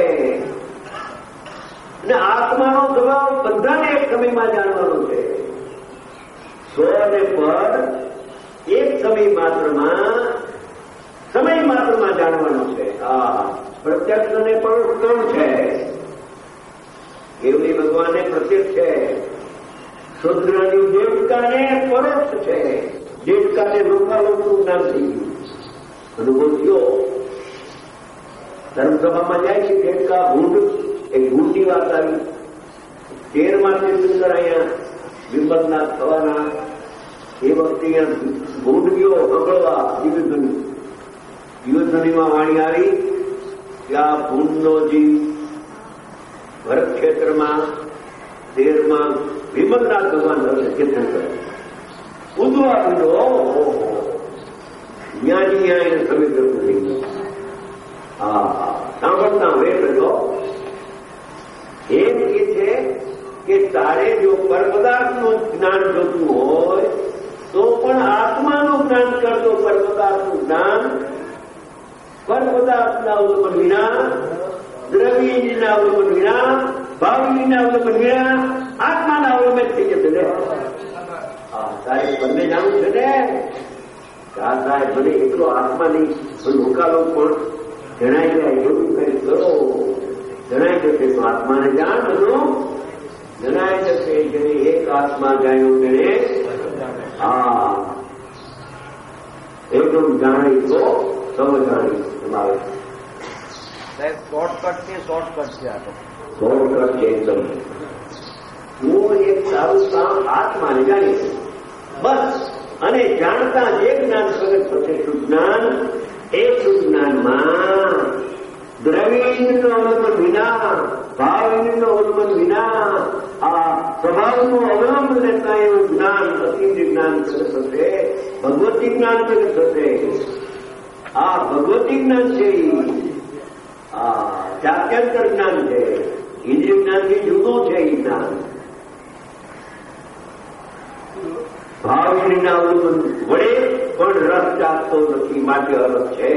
અને આત્માનો સ્વભાવ બધાને એક સમયમાં જાણવાનો છે. સ્વ અને પર એક સમય માત્રમાં સમય માત્રમાં જાણવાનો છે. હા, પ્રત્યક્ષ અને પરોક્ષ ત્રણ છે. કેવલી ભગવાનને પ્રત્યક્ષ છે, શુદ્રની દેવતાને પરોક્ષ છે. દેવતાને લોકાલોકનું જ્ઞાન થઈ ગયું, અનુભવ થયો. ધર્મસભામાં જાય છે દેવતા ભૂંડ, એક ભૂંડની વાત આવી. તેરમાં તીર્થંકર અહીંયા વિમલનાથ થવાના એ વખતે અહીંયા ભૂંડ ગયો સાંભળવા દિવ્યધ્વનિ. દિવ્યધ્વનિમાં વાણી આવી કે આ ભૂંડનો જીવ ભરત ક્ષેત્રમાં તેરમાં વિમલનાથ ભગવાન હશે તીર્થંકર ઉદવા પીડો જ્ઞાની ન્યાય સમીકરણ થઈ ગયો. હા, સાંભળતા વેર હતો. એમ કે છે કે તારે જો પરપદાર્થનું જ્ઞાન જોતું હોય તો પણ આત્માનું જ્ઞાન કરતો. પરપદાર્થનું જ્ઞાન પરપદાર્થના અવલંબન વિના, દ્રવ્યના અવલંબન વિના, ભાવના અવલંબન વિના આત્માના અવલંબન થઈ જશે ને. હા, તારે બંને જાણવું છે ને. આ સાહેબ મને એટલો આત્માની લોકાલો પણ જણાઈ જાય એવું કઈ કરો, જણાઈ જશે તો આત્માને જાણ બધું જણાઈ જશે. જેને એક આત્મા જાણ્યો તેને હા એકદમ જાણી તો સૌ જાણી તમારે શોર્ટકટ છે. શોર્ટકટ છે આ તો શોર્ટકટ છે એકદમ. હું એક સારું કામ આત્માને જાણી બસ. અને જાણતા જે જ્ઞાન પ્રગટ થશે શુદ્ધ જ્ઞાન, એ શુદ્ધ જ્ઞાનમાં દ્રવ્યનો અવલંબન વિના, ભાવનો અવલંબન વિના આ સ્વભાવનું અવલંબન લેતા એવું જ્ઞાન, અતિન્દ્રિય જ્ઞાન પ્રગટ થશે, ભગવતી જ્ઞાન પ્રગટ થશે. આ ભગવતી જ્ઞાન છે, આ જાત્યંતર જ્ઞાન છે. ઇન્દ્રિય જ્ઞાનથી જુદું છે એ જ્ઞાન. ભાવના અવલંબન વડે પણ રસ જાગતો નથી, માટે અરસ છે.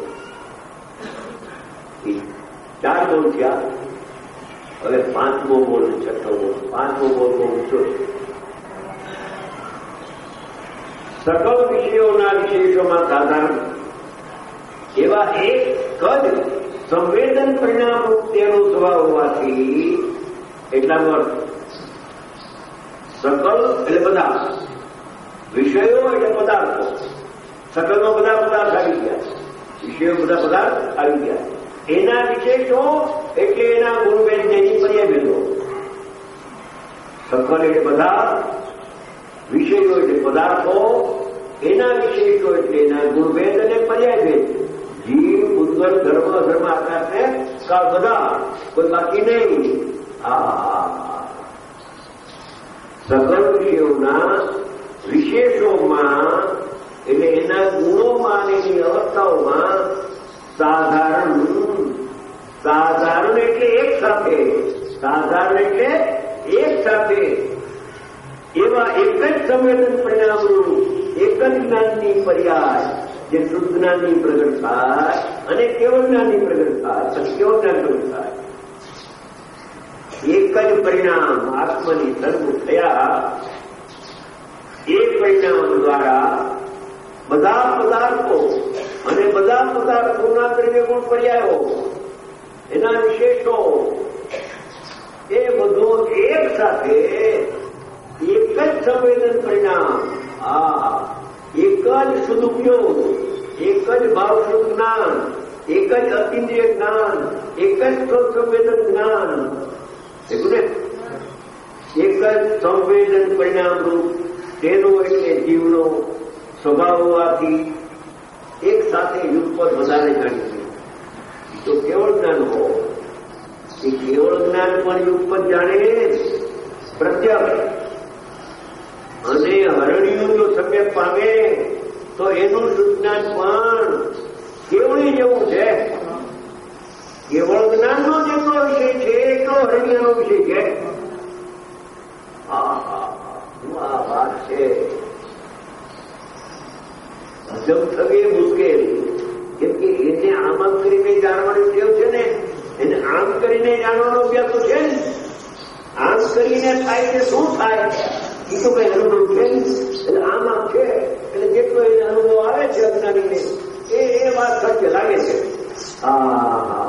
ચાર બોલ થયા, હવે પાંચમો બોલ, છઠ્ઠો બોલ. પાંચમો બોલ બહુ ઊંચો છે. સકળ વિષયોના વિશેષોમાં સાધારણ એવા એક કદ સંવેદન પરિણામ રૂપ તેનો સ્વભાવ હોવાથી, એટલાનો અર્થ સકલ એટલે બધા, વિષયો એટલે પદાર્થો. સકલમાં બધા પદાર્થ આવી ગયા, વિષયો બધા પદાર્થ આવી ગયા. એના વિશેષો એટલે એના ગુણભેદ જેની પર્યાભેદો. સકલ એટલે બધા, વિષયો એટલે પદાર્થો, એના વિશેષો એટલે એના ગુણભેદ અને પર્યાયભેદ. જીવ, ઉદ્ગલ, ધર્મ, ધર્મ આકાશને કાળ બધા, કોઈ બાકી નહીં. આ સકલ વિષયોના વિશેષોમાં એટલે એના ગુણોમાં અને એની અવસ્થાઓમાં સાધારણ, સાધારણ એટલે એક સાથે, સાધારણ એટલે એક સાથે એવા એક જ સંવેદન પરિણામનું એક જ જ્ઞાનની પર્યાય જે શુદ્ધ જ્ઞાનની પ્રગટ થાય અને કેવળ જ્ઞાનની પ્રગટ થાય. પછી કેવળ જ્ઞાન પ્રગટ થાય. એક જ પરિણામ આત્માની સર્વ થયા. એ પરિણામ દ્વારા બધા પદાર્થો અને બધા પદાર્થોના દ્રવ્ય ગુણ પર્યાયો, એના વિશેષો, એ બધું એક સાથે એક જ સંવેદન પરિણામ, આ એક જ સદુપયોગ, એક જ ભાવ શુદ્ધ જ્ઞાન, એક જ અતિન્દ્રિય જ્ઞાન, એક જ સંવેદન જ્ઞાન, એક જ સંવેદન પરિણામ રૂપ તેનો એટલે જીવનો સ્વભાવ હોવાથી એક સાથે યુગપદ વધારે જાણી તો કેવળ જ્ઞાન હો. એ કેવળ જ્ઞાન પણ યુગપદ જાણે પ્રત્યક્ષ અને હરણિયું જો સમ્યક પામે તો એનું સુજ્ઞાન પણ કેવળી જેવું છે. કેવળ જ્ઞાનનો જેટલો વિષય છે એટલો હરણિયાનો વિષય છે. આ વાત છે. હજમ થવી મુશ્કેલ, કેમ કે એને આમ આમ કરીને જાણવાની ટેવ છે ને, એને આમ કરીને જાણવાનો અભ્યાસ તો છે ને. આમ કરીને થાય છે શું થાય એ તો કઈ અનુભવ છે. એટલે આમ આમ છે એટલે જેટલો એને અનુભવ આવે છે અજ્ઞાનીને એ એ વાત સત્ય લાગે છે. હા,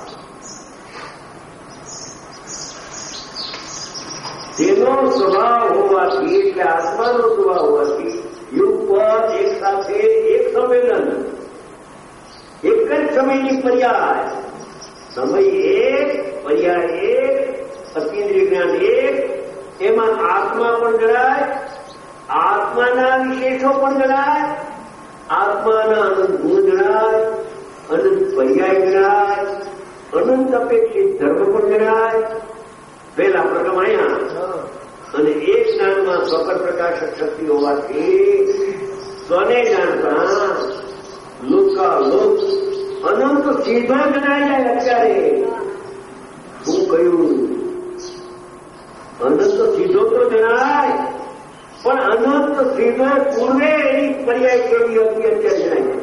તેનો સ્વભાવ હોવાથી એટલે આત્માનો સ્વભાવ હોવાથી યુગ પર એક સાથે એક સંવેદન, એક જ સમયની પર્યાય, સમય એક, પર્યાય એક, અતિન્દ્રિય જ્ઞાન એક, એમાં આત્મા પણ જણાય, આત્માના વિશેષો પણ જણાય, આત્માના અનંત ગુણ જણાય, અનંત પર્યાય જણાય, અનંત અપેક્ષિત ધર્મ પણ જણાય. પહેલા પ્રથમ અહીંયા અને એ જ્ઞાનમાં સ્વકર પ્રકાશક શક્તિ હોવાથી સ્વને જાણતા લોકાલોક અનંત સીધો જણાય જાય. અત્યારે શું કહ્યું? અનંત સીધો તો જણાય, પણ અનંત સીધો પૂર્વે એની પર્યાય કેવી હતી અત્યારે જણાય.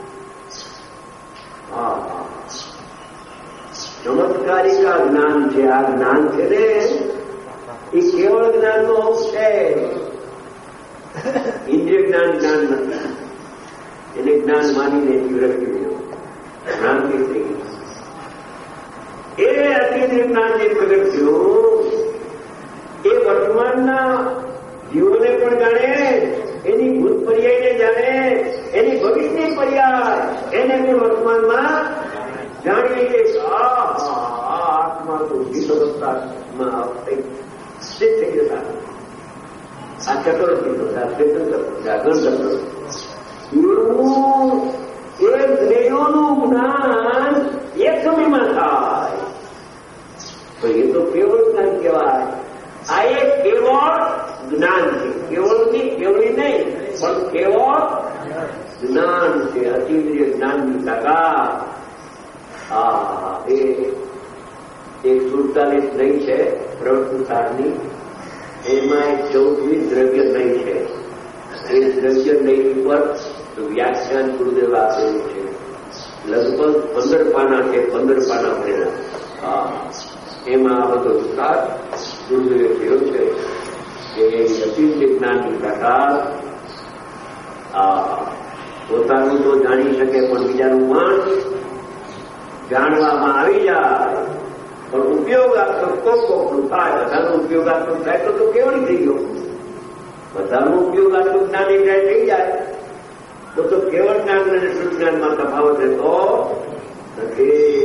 હા, ચમત્કારિકા જ્ઞાન છે. આ જ્ઞાન છે ને એ કેવળ જ્ઞાનનો અંશ છે. ઇન્દ્રિય જ્ઞાન જ્ઞાન નથી. એને જ્ઞાન માનીને જીવરખી દેવું જ્ઞાનથી થઈ ગયું. એ અતિન્દ્રિય જ્ઞાન જે પ્રગટ થયું એ વર્તમાનના જીવોને પણ જાણે, એની ભૂત પર્યાયને જાણે, એની ભવિષ્યની પર્યાય એને પણ વર્તમાનમાં જાણીએ કે આ આત્મા તો જીવવસ્થામાં સ્થિત થઈ જતા. આ ચક્ર જીતો ચેતન જાગરણ ચક્ર એવું એ જ્ઞેયોનું જ્ઞાન એક સમયમાં થાય તો એ તો કેવળ જ્ઞાન કહેવાય. આ એક કેવળ જ્ઞાન છે. કેવળની કેવળી નહીં પણ કેવળ જ્ઞાન છે. અતિન્દ્રિય જ્ઞાનની તાકાત. હા, એ એક સુડતાલીસ નહીં છે પ્રવૃત્તિ સારની, એમાં એક ચૌદમી દ્રવ્ય નહીં છે. એ દ્રવ્ય નહીં ઉપર વ્યાખ્યાન ગુરુદેવ આપેલું છે. લગભગ પંદર પાના છે. પંદર પાના ભરેલા. હા, એમાં આ બધો વિસ્તાર ગુરુદેવે થયો છે કે અતિન્દ્રિય જ્ઞાનની તાકાત આ પોતાનું તો જાણી શકે પણ બીજાનું માણ જાણવામાં આવી જાય. પણ ઉપયોગાત્મક કોક કોકનું થાય. બધાનો ઉપયોગાત્મક થાય તો તો કેવડી થઈ ગયો. બધાનું ઉપયોગાત્મક જ્ઞાન એક જાય થઈ જાય તો તો કેવળ જ્ઞાન અને શુદ્ધ જ્ઞાનમાં તફાવત રહેતો નથી.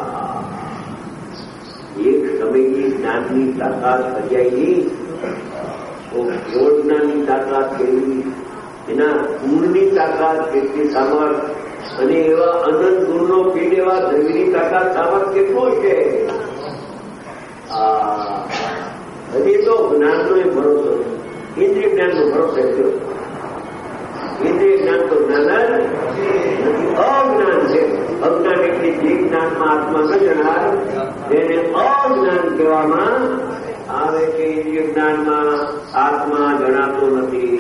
એક સમયની જ્ઞાનની તાકાત પર્યાયની તો કેવળ જ્ઞાનની તાકાત કેવી, એના ગુણની તાકાત કેટલી સામર્થ, અને એવા અનંત ગુણનો પીડ એવા દ્રવ્યની તાકાત સામર્થ કેટલું છે. હજી તો જ્ઞાનનો એ ભરોસો, ઇન્દ્રિય જ્ઞાનનો ભરોસો થયો. ઇન્દ્રિય જ્ઞાન તો જ્ઞાન અજ્ઞાન છે. અજ્ઞાન એટલે જે જ્ઞાનમાં આત્મા ન જણાય તેને અજ્ઞાન કહેવામાં આવે છે. ઇન્દ્રિય જ્ઞાનમાં આત્મા જણાતો નથી.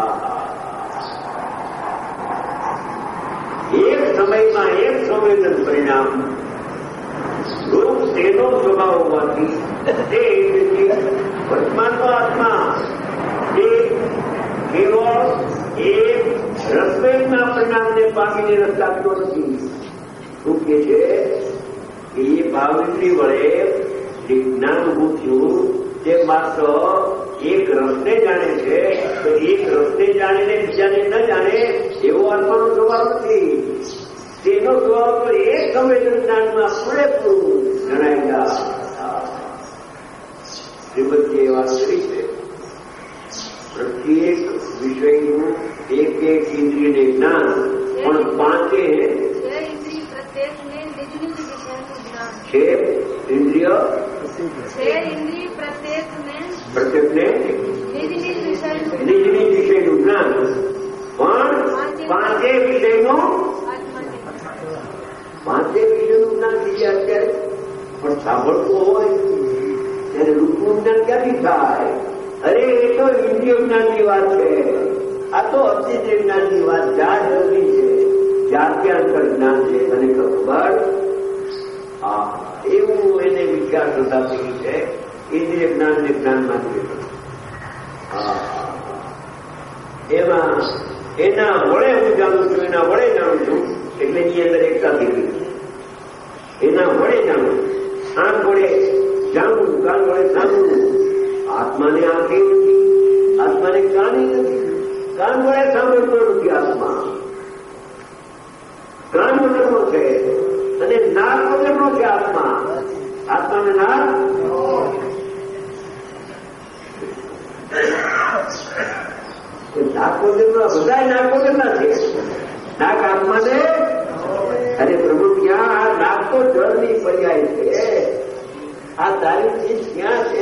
એક સમયમાં એક સંવેદન પરિણામ રૂપ તેનો સ્વભાવ હોવાથી તે વર્તમાનનો આત્મા તે કેવળ એક રસવેદના પરિણામને પામીને રસ લાગતો નથી. શું કે છે કે એ ભાવની વડે જે જ્ઞાન ઉભું થયું તે માત્ર એક રસને જાણે છે. તો એક રસને જાણીને બીજાને ન જાણે એવો આત્માનો સ્વભાવ નથી. તેનો સ્વભાવ તો એક સંવેદન જ્ઞાનમાં પૂરેપૂરું જણાઈ ગયા. શ્રીમદજીએ વાત કરી છે પ્રત્યેક વિષયનું એક એક ઇન્દ્રિયને જ્ઞાન, પણ પાંચે છે ઇન્દ્રિય પ્રત્યેકને નિજ સાંભળતું હોય ત્યારે રૂપનું જ્ઞાન ક્યાંથી થાય? અરે એ તો ઇન્દ્રિય જ્ઞાનની વાત છે, આ તો અતિદ્રિય જ્ઞાનની વાત. જ્યાં જરૂરી છે જાત્યાંતર જ્ઞાન છે. મને ખબર હા એવું એને વિચાર થતા થઈ છે. ઇન્દ્રિય જ્ઞાન ને જ્ઞાન માંથી એમાં એના વડે હું જાણું છું, એના વડે જાણું છું એટલે એની અંદર એકતા થઈ ગઈ. એના વડે જાણું, આંખ વડે જાણવું, કાન વડે સાંભળવું. આત્માને આંખે નથી, આત્માને કાને નથી, કાન વડે સાંભળતો નથી. આત્મા કાન વગરનો છે અને નાક વગરનો છે. આત્મા આત્માને નાક નાક વગરના, બધા નાક વગરના છે. નાક આત્માને અરે પ્રભુ ત્યાં આ નાક તો જળની પર્યાય છે. આ તારી ચીજ ક્યાં છે?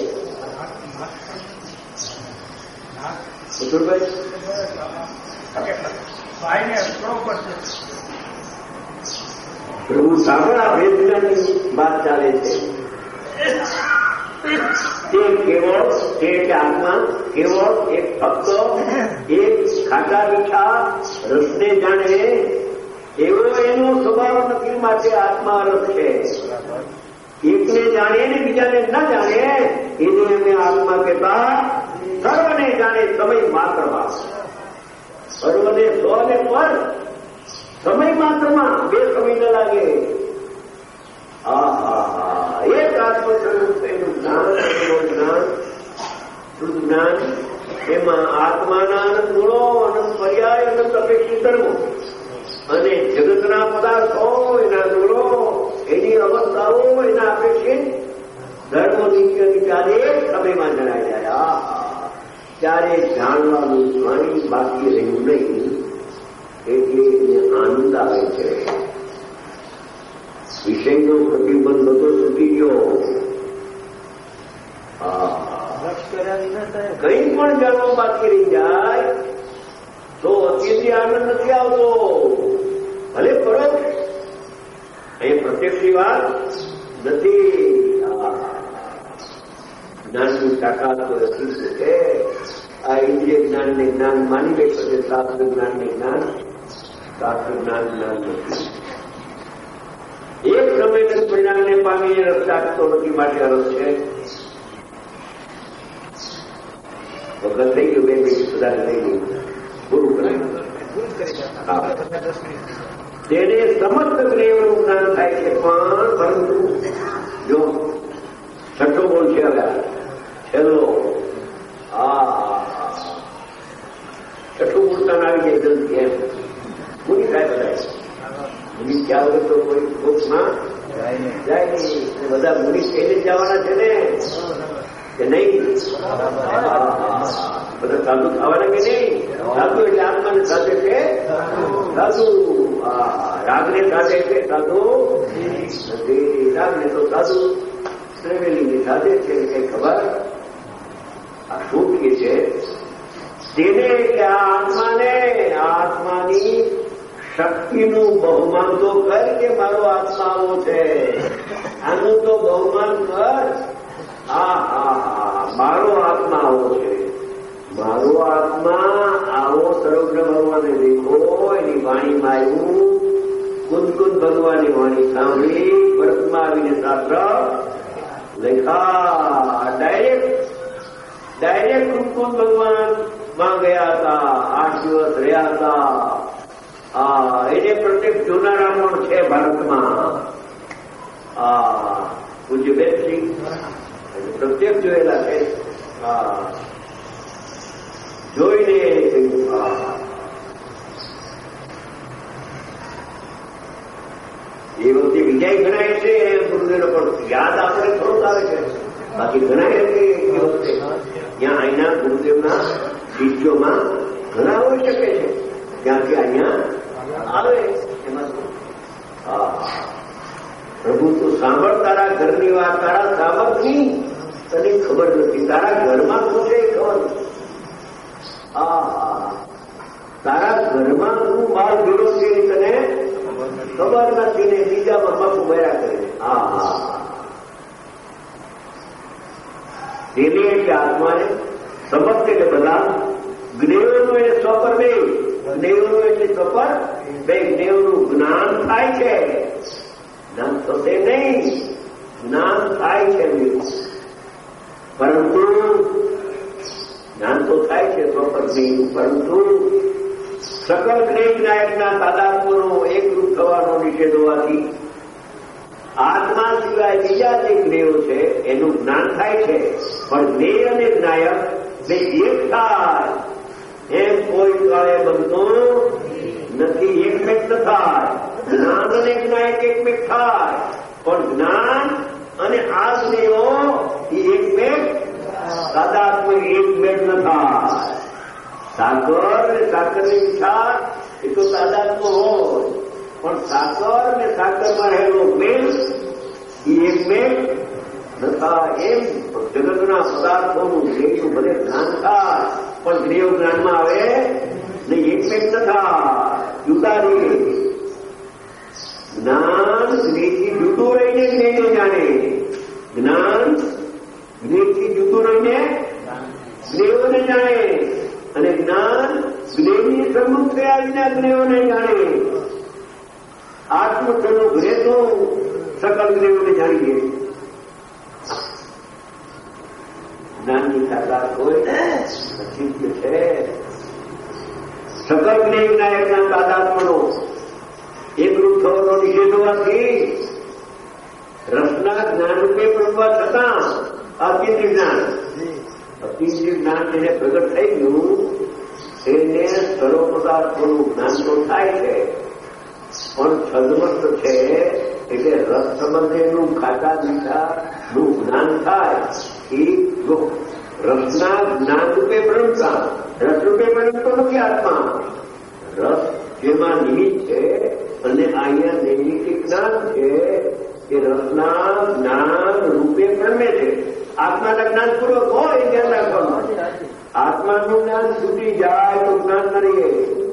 પ્રભુ સાંભળ, આ વેદનાની વાત ચાલે છે. તે કેવો તે આત્મા કેવો એક ભક્તો એક ખાટા મીઠા રસને જાણે એવો એનો સ્વભાવ નથી. માટે આત્મા રસ છે. એકને જાણે ને બીજાને ન જાણે એને અમે આત્મા કહેતા. સર્વને જાણે સમય માત્રમાં, સર્વને સો ને પર સમય માત્રમાં, બે સમય ન લાગે. હા હા હા એક આત્મ સ્વરૂપ એનું જ્ઞાન, જ્ઞાન શુદ્ધ જ્ઞાન. એમાં આત્માના અનંત ગુણો, અનંત પર્યાય, અનંત અપેક્ષિત ધર્મો અને જગતના પદાર્થો, એના ગુણો, એની અવસ્થાઓ, એના અપેક્ષિત ધર્મો નિત્ય નિત્યાદે સમયમાં જણાઈ જાય. ત્યારે જાણવાનું ઘણી બાકી રહ્યું નહીં. એટલે એને આનંદ આવે છે. વિષયનો પ્રતિબંધ બધો છૂટી ગયો. કઈ પણ જાણવા બાકી રહી જાય તો અત્યારથી આનંદ નથી આવતો. ભલે પરોક્ષ, અહીં પ્રત્યક્ષની વાત નથી. જ્ઞાનની તાકાત તો નથી છે. આ ઇન્દ્રિય જ્ઞાનને જ્ઞાન માની બેઠો છે. શાસ્ત્ર જ્ઞાનને જ્ઞાન, શાસ્ત્ર જ્ઞાન જ્ઞાન નથી. એક સમય પરિણામને પામીને રસ્તે આપતો નથી. માટે અરસ છે. વખત થઈ ગયું. બે મિનિટ સુધારે થઈ ગયું. પૂરું કરાય. તેને સમસ્ત જ્ઞેયનું જ્ઞાન થાય છે. પણ પરંતુ જો છઠ્ઠો બોલ છે હવે છેલ્લો. આ છઠ્ઠું બોલતા આવી જાય જલ્દી. એમ પૂરી થાય બધા. મુનિ ક્યાં વગર તો કોઈ બોક્સમાં જાય નહીં. બધા મુનિ થઈને જવાના છે ને કે નહીં? બધા સાધુ ખાવાના કે નહીં? સાધુ એટલે આત્માને સાથે છે. સાધુ રાગને સાથે છે. સાધુ નથી. રાગને તો સાધુ ત્રિવેલીની સાથે છે. કઈ ખબર આ શું કહે છે? તેને કે આ આત્માને, આ આત્માની શક્તિનું બહુમાન તો કર કે મારો આત્મા આવો છે. આનું તો બહુમાન કર. હા હા હા મારો આત્મા આવો છે. મારો આત્મા આવો સર્વજ્ઞ ભગવાને દેખો. એની વાણીમાં આવ્યું. કુંદ ભગવાનની વાણી સાંભળી ભરતમાં આવીને શાસ્ત્ર લેખા. ડાયરેક્ટ ડાયરેક્ટ કુંદ ભગવાન માં ગયા હતા. આઠ દિવસ રહ્યા હતા. હા એને પ્રત્યેક જોનારામાં છે ભારતમાં. હા પૂજ્ય બેનજી પ્રત્યેક જોયેલા છે. હા જોઈને એ વખતે બીજા ગણાય છે. ગુરુદેવ પણ યાદ આપણે થોડુંક આવે છે. બાકી ગણાય છે એ વખતે ત્યાં અહીંના ગુરુદેવના શિષ્યોમાં ઘણા હોઈ શકે છે. ત્યાંથી અહીંયા આવે એમાં હા પ્રભુ તું સાંભળ. તારા ઘરની વાત તારા સામર્થની તને ખબર નથી. તારા ઘરમાં શું છે એ ખબર નથી. હા તારા ઘરમાં શું બાર ભેળો છે તને ખબર નથી ને બીજામાં મત ઉમેરા કરે. હા હા તેને એટલે આત્માને સમજતે એટલે બધા જ્ઞેયોનું એટલે સ્વપર બે જ્ઞેયોનું એટલે સ્વપર બે જ્ઞેયોનું જ્ઞાન થાય છે, જ્ઞાન થશે નહીં, જ્ઞાન થાય છે. પરંતુ જ્ઞાન તો થાય છે સ્વપર નહીં, પરંતુ સકલ જ્ઞેય નાયકના તાદાત્મ્યનો એકરૂપ થવાનો નિષેધ હોવાથી આત્મા સિવાય બીજા જે જ્ઞેયો છે એનું જ્ઞાન થાય છે, પણ જ્ઞેય અને જ્ઞાયક બે એક થાય એમ કોઈ કાળે બનતું નથી, એકમેક ન થાય. જ્ઞાન અને જ્ઞાયક એકમેક થાય, પણ જ્ઞાન અને આ જ્ઞેયો એ એકમેક તાદાત્મ્ય એકમેક ન થાય. સાકર અને સાકરની મીઠા એ તો તાદાત્મ્ય હોય, પણ સાકર અને સાકરમાં રહેલો મેલ એ એકમેક ન થાય. એમ જગતના પદાર્થોનું જ્ઞેયનું ભલે જ્ઞાન થાય, પણ જ્ઞેય જ્ઞાનમાં આવે ને એકમેક ન થાય, જુદા રહે. જ્ઞાન જ્ઞેયથી જુદું રહીને જ્ઞેયને જાણે, જ્ઞાન જ્ઞેયથી જુદું રહીને જ્ઞેયોને જાણે, અને જ્ઞાન જ્ઞેયની સન્મુખ થયા વિના જ્ઞેયોને જાણે. આત્મસ્વરૂપ રહેતું સકલ જ્ઞેયોને જાણીએ. જ્ઞાનની તાકાત હોય ને અચિંત્ય છે. સકલ જ્ઞેય નાયકના તાદાત્મ્યનો એકરૂપ થવાનો નિષેધ હોવાથી રસના જ્ઞાનરૂપે પ્રભવા છતાં અતિન્દ્ર જ્ઞાન અતિન્દ્ર જ્ઞાન જેને પ્રગટ થઈ ગયું તેને સર્વ પદાર્થોનું જ્ઞાન તો થાય છે, પણ છદમસ્ત છે એટલે રસ સંબંધેનું ખાતા મીઠાનું જ્ઞાન થાય. એ જો રસના જ્ઞાન રૂપે પ્રણતા, રસ રૂપે પ્રણતો નથી આત્મા. રસ જેમાં નિમિત્ત છે અને અહીંયા નૈમિતિક જ્ઞાન છે એ રસના જ્ઞાન રૂપે પ્રમે છે. આત્માના જ્ઞાન પૂર્વક હોય ધ્યાન રાખવાનું. આત્માનું જ્ઞાન છૂટી જાય તો જ્ઞાન કરીએ.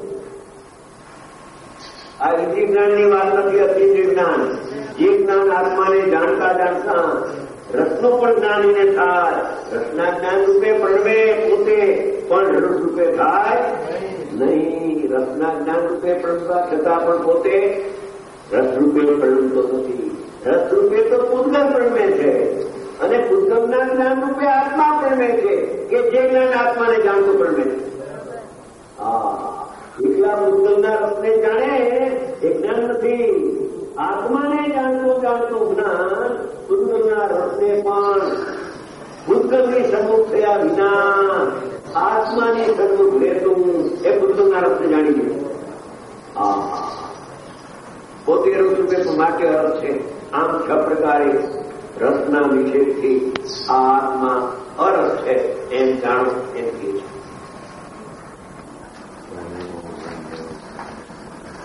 આ ઇન્દ્રિય જ્ઞાનની વાત નથી, અતિન્દ્રિય જ્ઞાન. જે જ્ઞાન આત્માને જાણતા જાણતા રસનું પણ જ્ઞાન એને થાય. રસના જ્ઞાન રૂપે પ્રણવે પોતે, પણ રસ રૂપે થાય નહીં. રસના જ્ઞાન રૂપે પ્રણવા છતાં પણ પોતે રસ રૂપે પ્રણવતો નથી. રસ રૂપે તો પૂતગલ પ્રણવે છે, અને પૂતગલના જ્ઞાન રૂપે આત્મા પ્રણવે છે કે જે જ્ઞાન આત્માને જાણતું પ્રણવે છે. હા, એટલા પૂતગલના રસને જાણે એ જ્ઞાન નથી. આત્માને જાણતું જાણતું જ્ઞાન પૂતગલના રસને પણ પૂતગલની સન્મુખ થયા વિના આત્માની સન્મુખ રહેતું એ પૂતગલના રસને જાણી ગયું. હા, પોતે રસ રૂપે માટે અર્થ છે. આમ છ પ્રકારે રસના નિષેધથી આ આત્મા અરસ છે એમ જાણો એમ કહે છે.